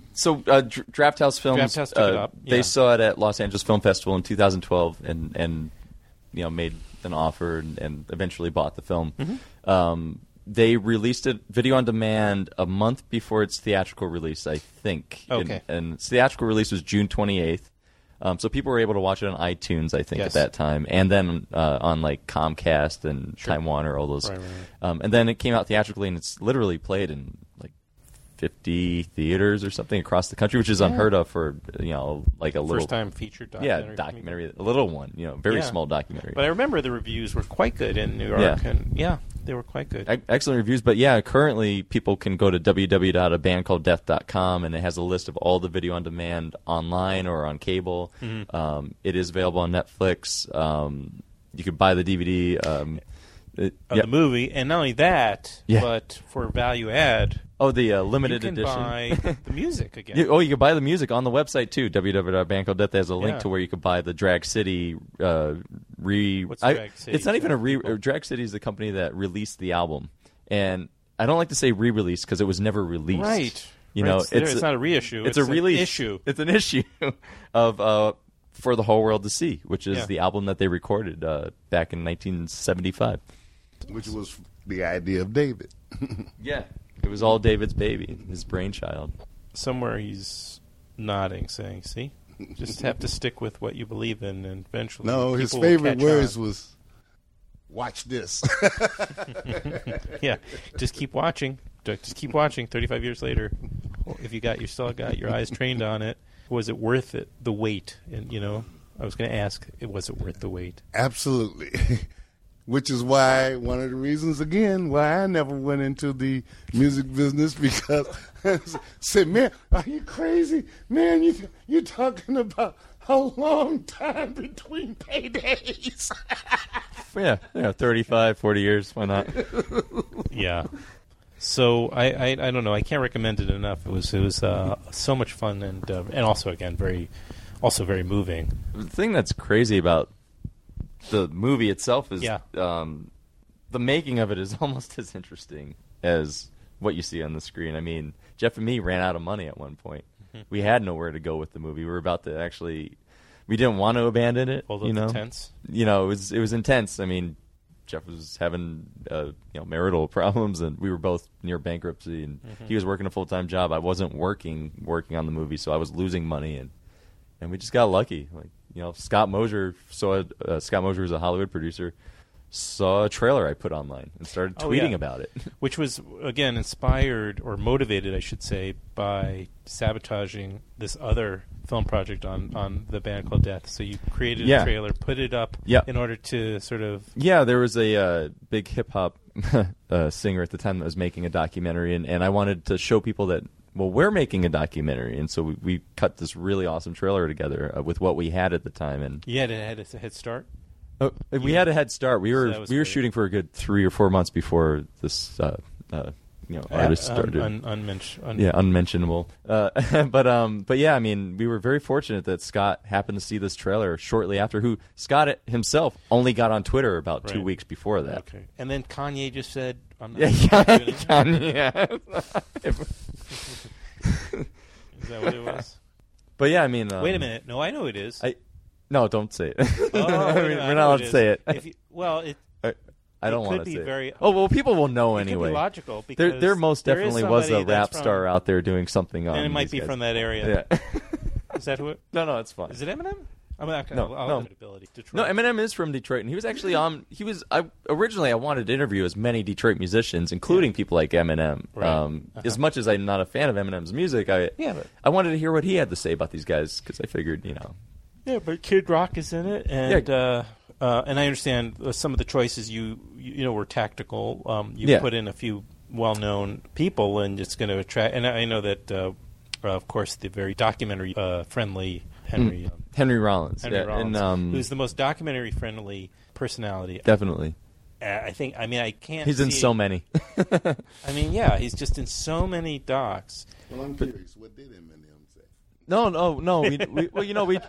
Draft House Films. Draft House took it up. Yeah. They saw it at Los Angeles Film Festival in 2012, and made an offer and eventually bought the film. Mm-hmm. They released it video on demand a month before its theatrical release, I think. Okay. And its theatrical release was June 28th. So people were able to watch it on iTunes, I think, at that time, and then on like Comcast and Time Warner, all those. Right. And then it came out theatrically, and it's literally played in like 50 theaters or something across the country, which is unheard of for like a little first-time feature documentary. Yeah, documentary, a little one, very small documentary. But I remember the reviews were quite good in New York, and they were quite good. Excellent reviews, but currently people can go to www.abandcalleddeath.com, and it has a list of all the video on demand online or on cable. Mm-hmm. It is available on Netflix. You could buy the DVD of the movie, and not only that, but for value add. Oh, the limited edition. edition. You can buy the music again. You can buy the music on the website too. www.abandcalleddeath has a link to where you can buy the Drag City What's Drag City? It's not even a Drag City is the company that released the album, and I don't like to say re-release because it was never released. Right. It's not a reissue. It's a release issue. It's an issue of For the Whole World to See, which is the album that they recorded back in 1975. Which was the idea of David. Yeah. It was all David's baby, his brainchild. Somewhere he's nodding, saying, see? Just have to stick with what you believe in, and eventually No, his people favorite will catch words on. was, watch this. Yeah, just keep watching. Just keep watching 35 years later. If you still got your eyes trained on it, was it worth it, the wait? And, I was going to ask, was it worth the wait? Absolutely. Which is why, one of the reasons, again, why I never went into the music business, because I said, man, are you crazy? Man, you're talking about a long time between paydays. Yeah, 35, 40 years, why not? Yeah. So I don't know. I can't recommend it enough. It was so much fun, and also, again, very moving. The thing that's crazy about the movie itself is the making of it is almost as interesting as what you see on the screen. I mean, Jeff and me ran out of money at one point. Mm-hmm. We had nowhere to go with the movie. We were about to we didn't want to abandon it. Although it's intense. It was intense. I mean, Jeff was having marital problems, and we were both near bankruptcy, and he was working a full-time job. I wasn't working on the movie, so I was losing money, and we just got lucky. Scott Mosier Scott Mosier is a Hollywood producer, saw a trailer I put online and started tweeting about it. Which was, again, inspired or motivated, I should say, by sabotaging this other film project on the Band Called Death. So you created a trailer, put it up in order to sort of... Yeah, there was a big hip-hop singer at the time that was making a documentary, and I wanted to show people that, well, we're making a documentary, and so we cut this really awesome trailer together with what we had at the time. And you had a head start? We had a head start. We were shooting for a good 3 or 4 months before this artists started. Unmentionable. But yeah, I mean, we were very fortunate that Scott happened to see this trailer shortly after. Who Scott himself only got on Twitter about 2 weeks before that. Okay, and then Kanye just said, "I'm not." Kanye. Is that what it was? But yeah, I mean, wait a minute. No, I know it is. No, don't say it. Oh, we're not allowed to say it. I don't want to say very, it. Oh, well, people will know anyway. Could be logical because there most definitely was a rap star out there doing something on. And it might be from that area. Yeah. Is that who it? No, it's fine. Is it Eminem? I mean, okay, no. Detroit. No, Eminem is from Detroit, and he was actually on. Originally I wanted to interview as many Detroit musicians, including people like Eminem. Right. As much as I'm not a fan of Eminem's music, I wanted to hear what he had to say about these guys because I figured, Yeah, but Kid Rock is in it, and and I understand some of the choices you were tactical. You put in a few well-known people, and it's going to attract. And I know that, of course, the very documentary friendly Henry Rollins, who's the most documentary friendly personality. Definitely. I think. I mean, I can't. He's in so many. I mean, yeah, he's just in so many docs. Well, I'm curious. What did Eminem say? No. We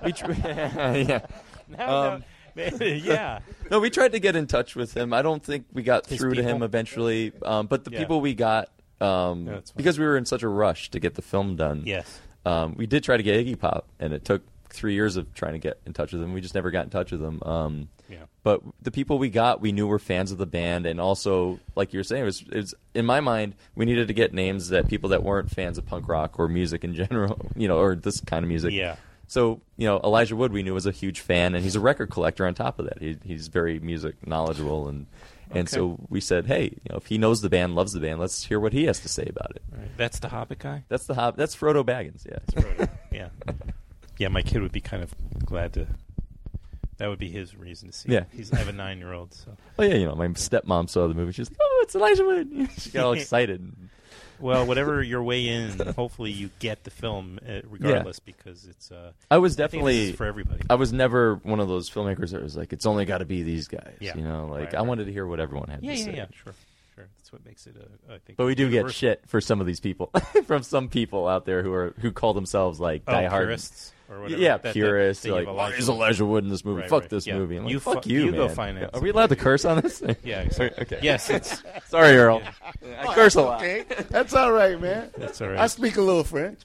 yeah. No, we tried to get in touch with him. I don't think we got through to him eventually. But the people we got, because we were in such a rush to get the film done. Yes. We did try to get Iggy Pop, and it took 3 years of trying to get in touch with him. We just never got in touch with him. But the people we got, we knew were fans of the band, and also, like you were saying, it was in my mind, we needed to get names that people that weren't fans of punk rock or music in general, or this kind of music. Yeah. So, Elijah Wood we knew was a huge fan, and he's a record collector on top of that. He's very music knowledgeable, and so we said, hey, if he knows the band, loves the band, let's hear what he has to say about it. Right. That's the Hobbit guy? That's Frodo Baggins, yeah. That's Frodo, yeah. Yeah, my kid would be kind of glad to... That would be his reason to see it. I have a 9-year-old, so... Oh, yeah, my stepmom saw the movie. She was like, oh, it's Elijah Wood. She got all excited. Well, whatever your way in, hopefully you get the film regardless because it's... I was think definitely... this is for everybody. I was never one of those filmmakers that was like, it's only got to be these guys. Yeah. I wanted to hear what everyone had to say. Yeah, sure. That's what makes it, I think... But we do get shit for some of these people. From some people out there who call themselves, like, diehard... purists? Or whatever. Yeah, purists. Like, why is Elijah Wood in this movie? Right, Fuck this movie. I'm like, fuck you, man. Go finance. Are we allowed to curse on this? Yeah, exactly. Okay. Yes, it's... Sorry, Earl. Yeah. I curse a lot. Okay. That's all right, man. That's all right. I speak a little French.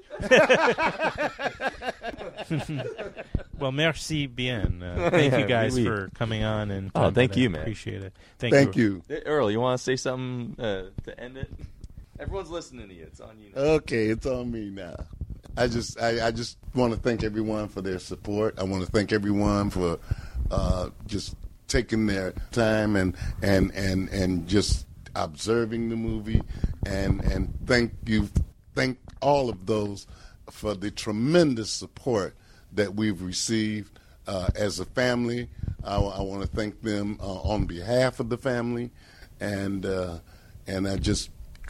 Well, merci bien. Thank you guys for coming on. And thank you, man. Appreciate it. Thank you. Earl, you want to say something to end it? Everyone's listening to you. It's on you now. Okay, it's on me now. I just want to thank everyone for their support. I want to thank everyone for just taking their time and just observing the movie, and thank all of those for the tremendous support that we've received as a family. I want to thank them on behalf of the family, and I just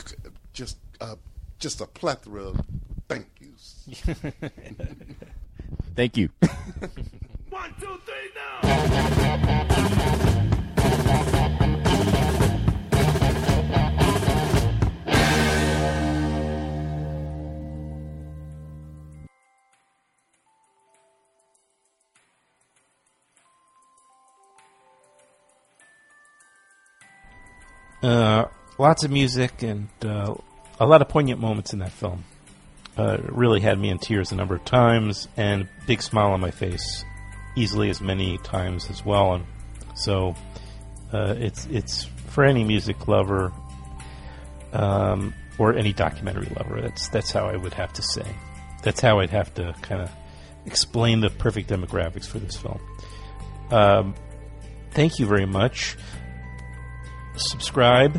a plethora of thank yous. Thank you. 1, 2, 3, now. Lots of music and a lot of poignant moments in that film. It really had me in tears a number of times, and a big smile on my face, easily as many times as well. And so, it's for any music lover, or any documentary lover. That's how I would have to say. That's how I'd have to kind of explain the perfect demographics for this film. Thank you very much. Subscribe.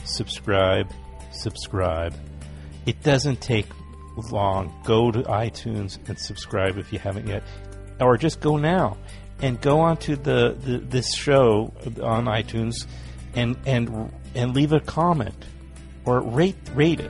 It doesn't take long. Go to iTunes and subscribe if you haven't yet, or just go now and go onto this show on iTunes and leave a comment or rate it.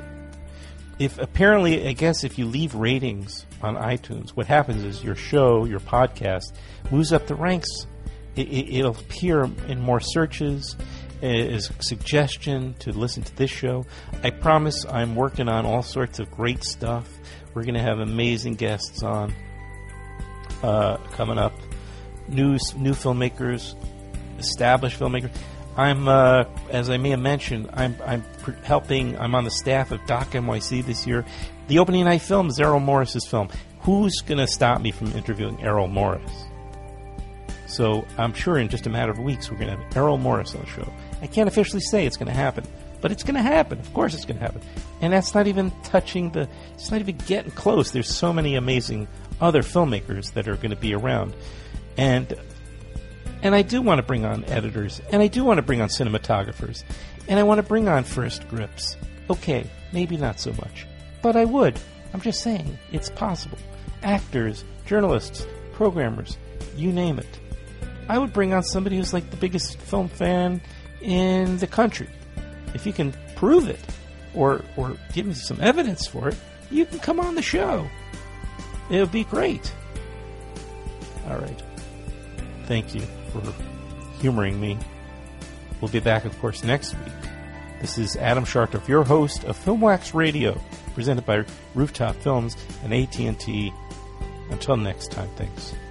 If you leave ratings on iTunes, what happens is your podcast moves up the ranks. It'll appear in more searches, as a suggestion to listen to this show. I promise I'm working on all sorts of great stuff. We're going to have amazing guests on coming up. New filmmakers, established filmmakers. I'm, as I may have mentioned, I'm helping. I'm on the staff of Doc NYC this year. The opening night film is Errol Morris's film. Who's going to stop me from interviewing Errol Morris? So I'm sure in just a matter of weeks we're going to have Errol Morris on the show. I can't officially say it's going to happen, but it's going to happen. Of course it's going to happen. And that's not even it's not even getting close. There's so many amazing other filmmakers that are going to be around. And I do want to bring on editors, and I do want to bring on cinematographers, and I want to bring on first grips. Okay, maybe not so much, but I would. I'm just saying, it's possible. Actors, journalists, programmers, you name it. I would bring on somebody who's like the biggest film fan in the country. If you can prove it, or give me some evidence for it, you can come on the show. It would be great. All right. Thank you for humoring me. We'll be back, of course, next week. This is Adam Schartoff, your host of Filmwax Radio, presented by Rooftop Films and AT&T. Until next time, thanks.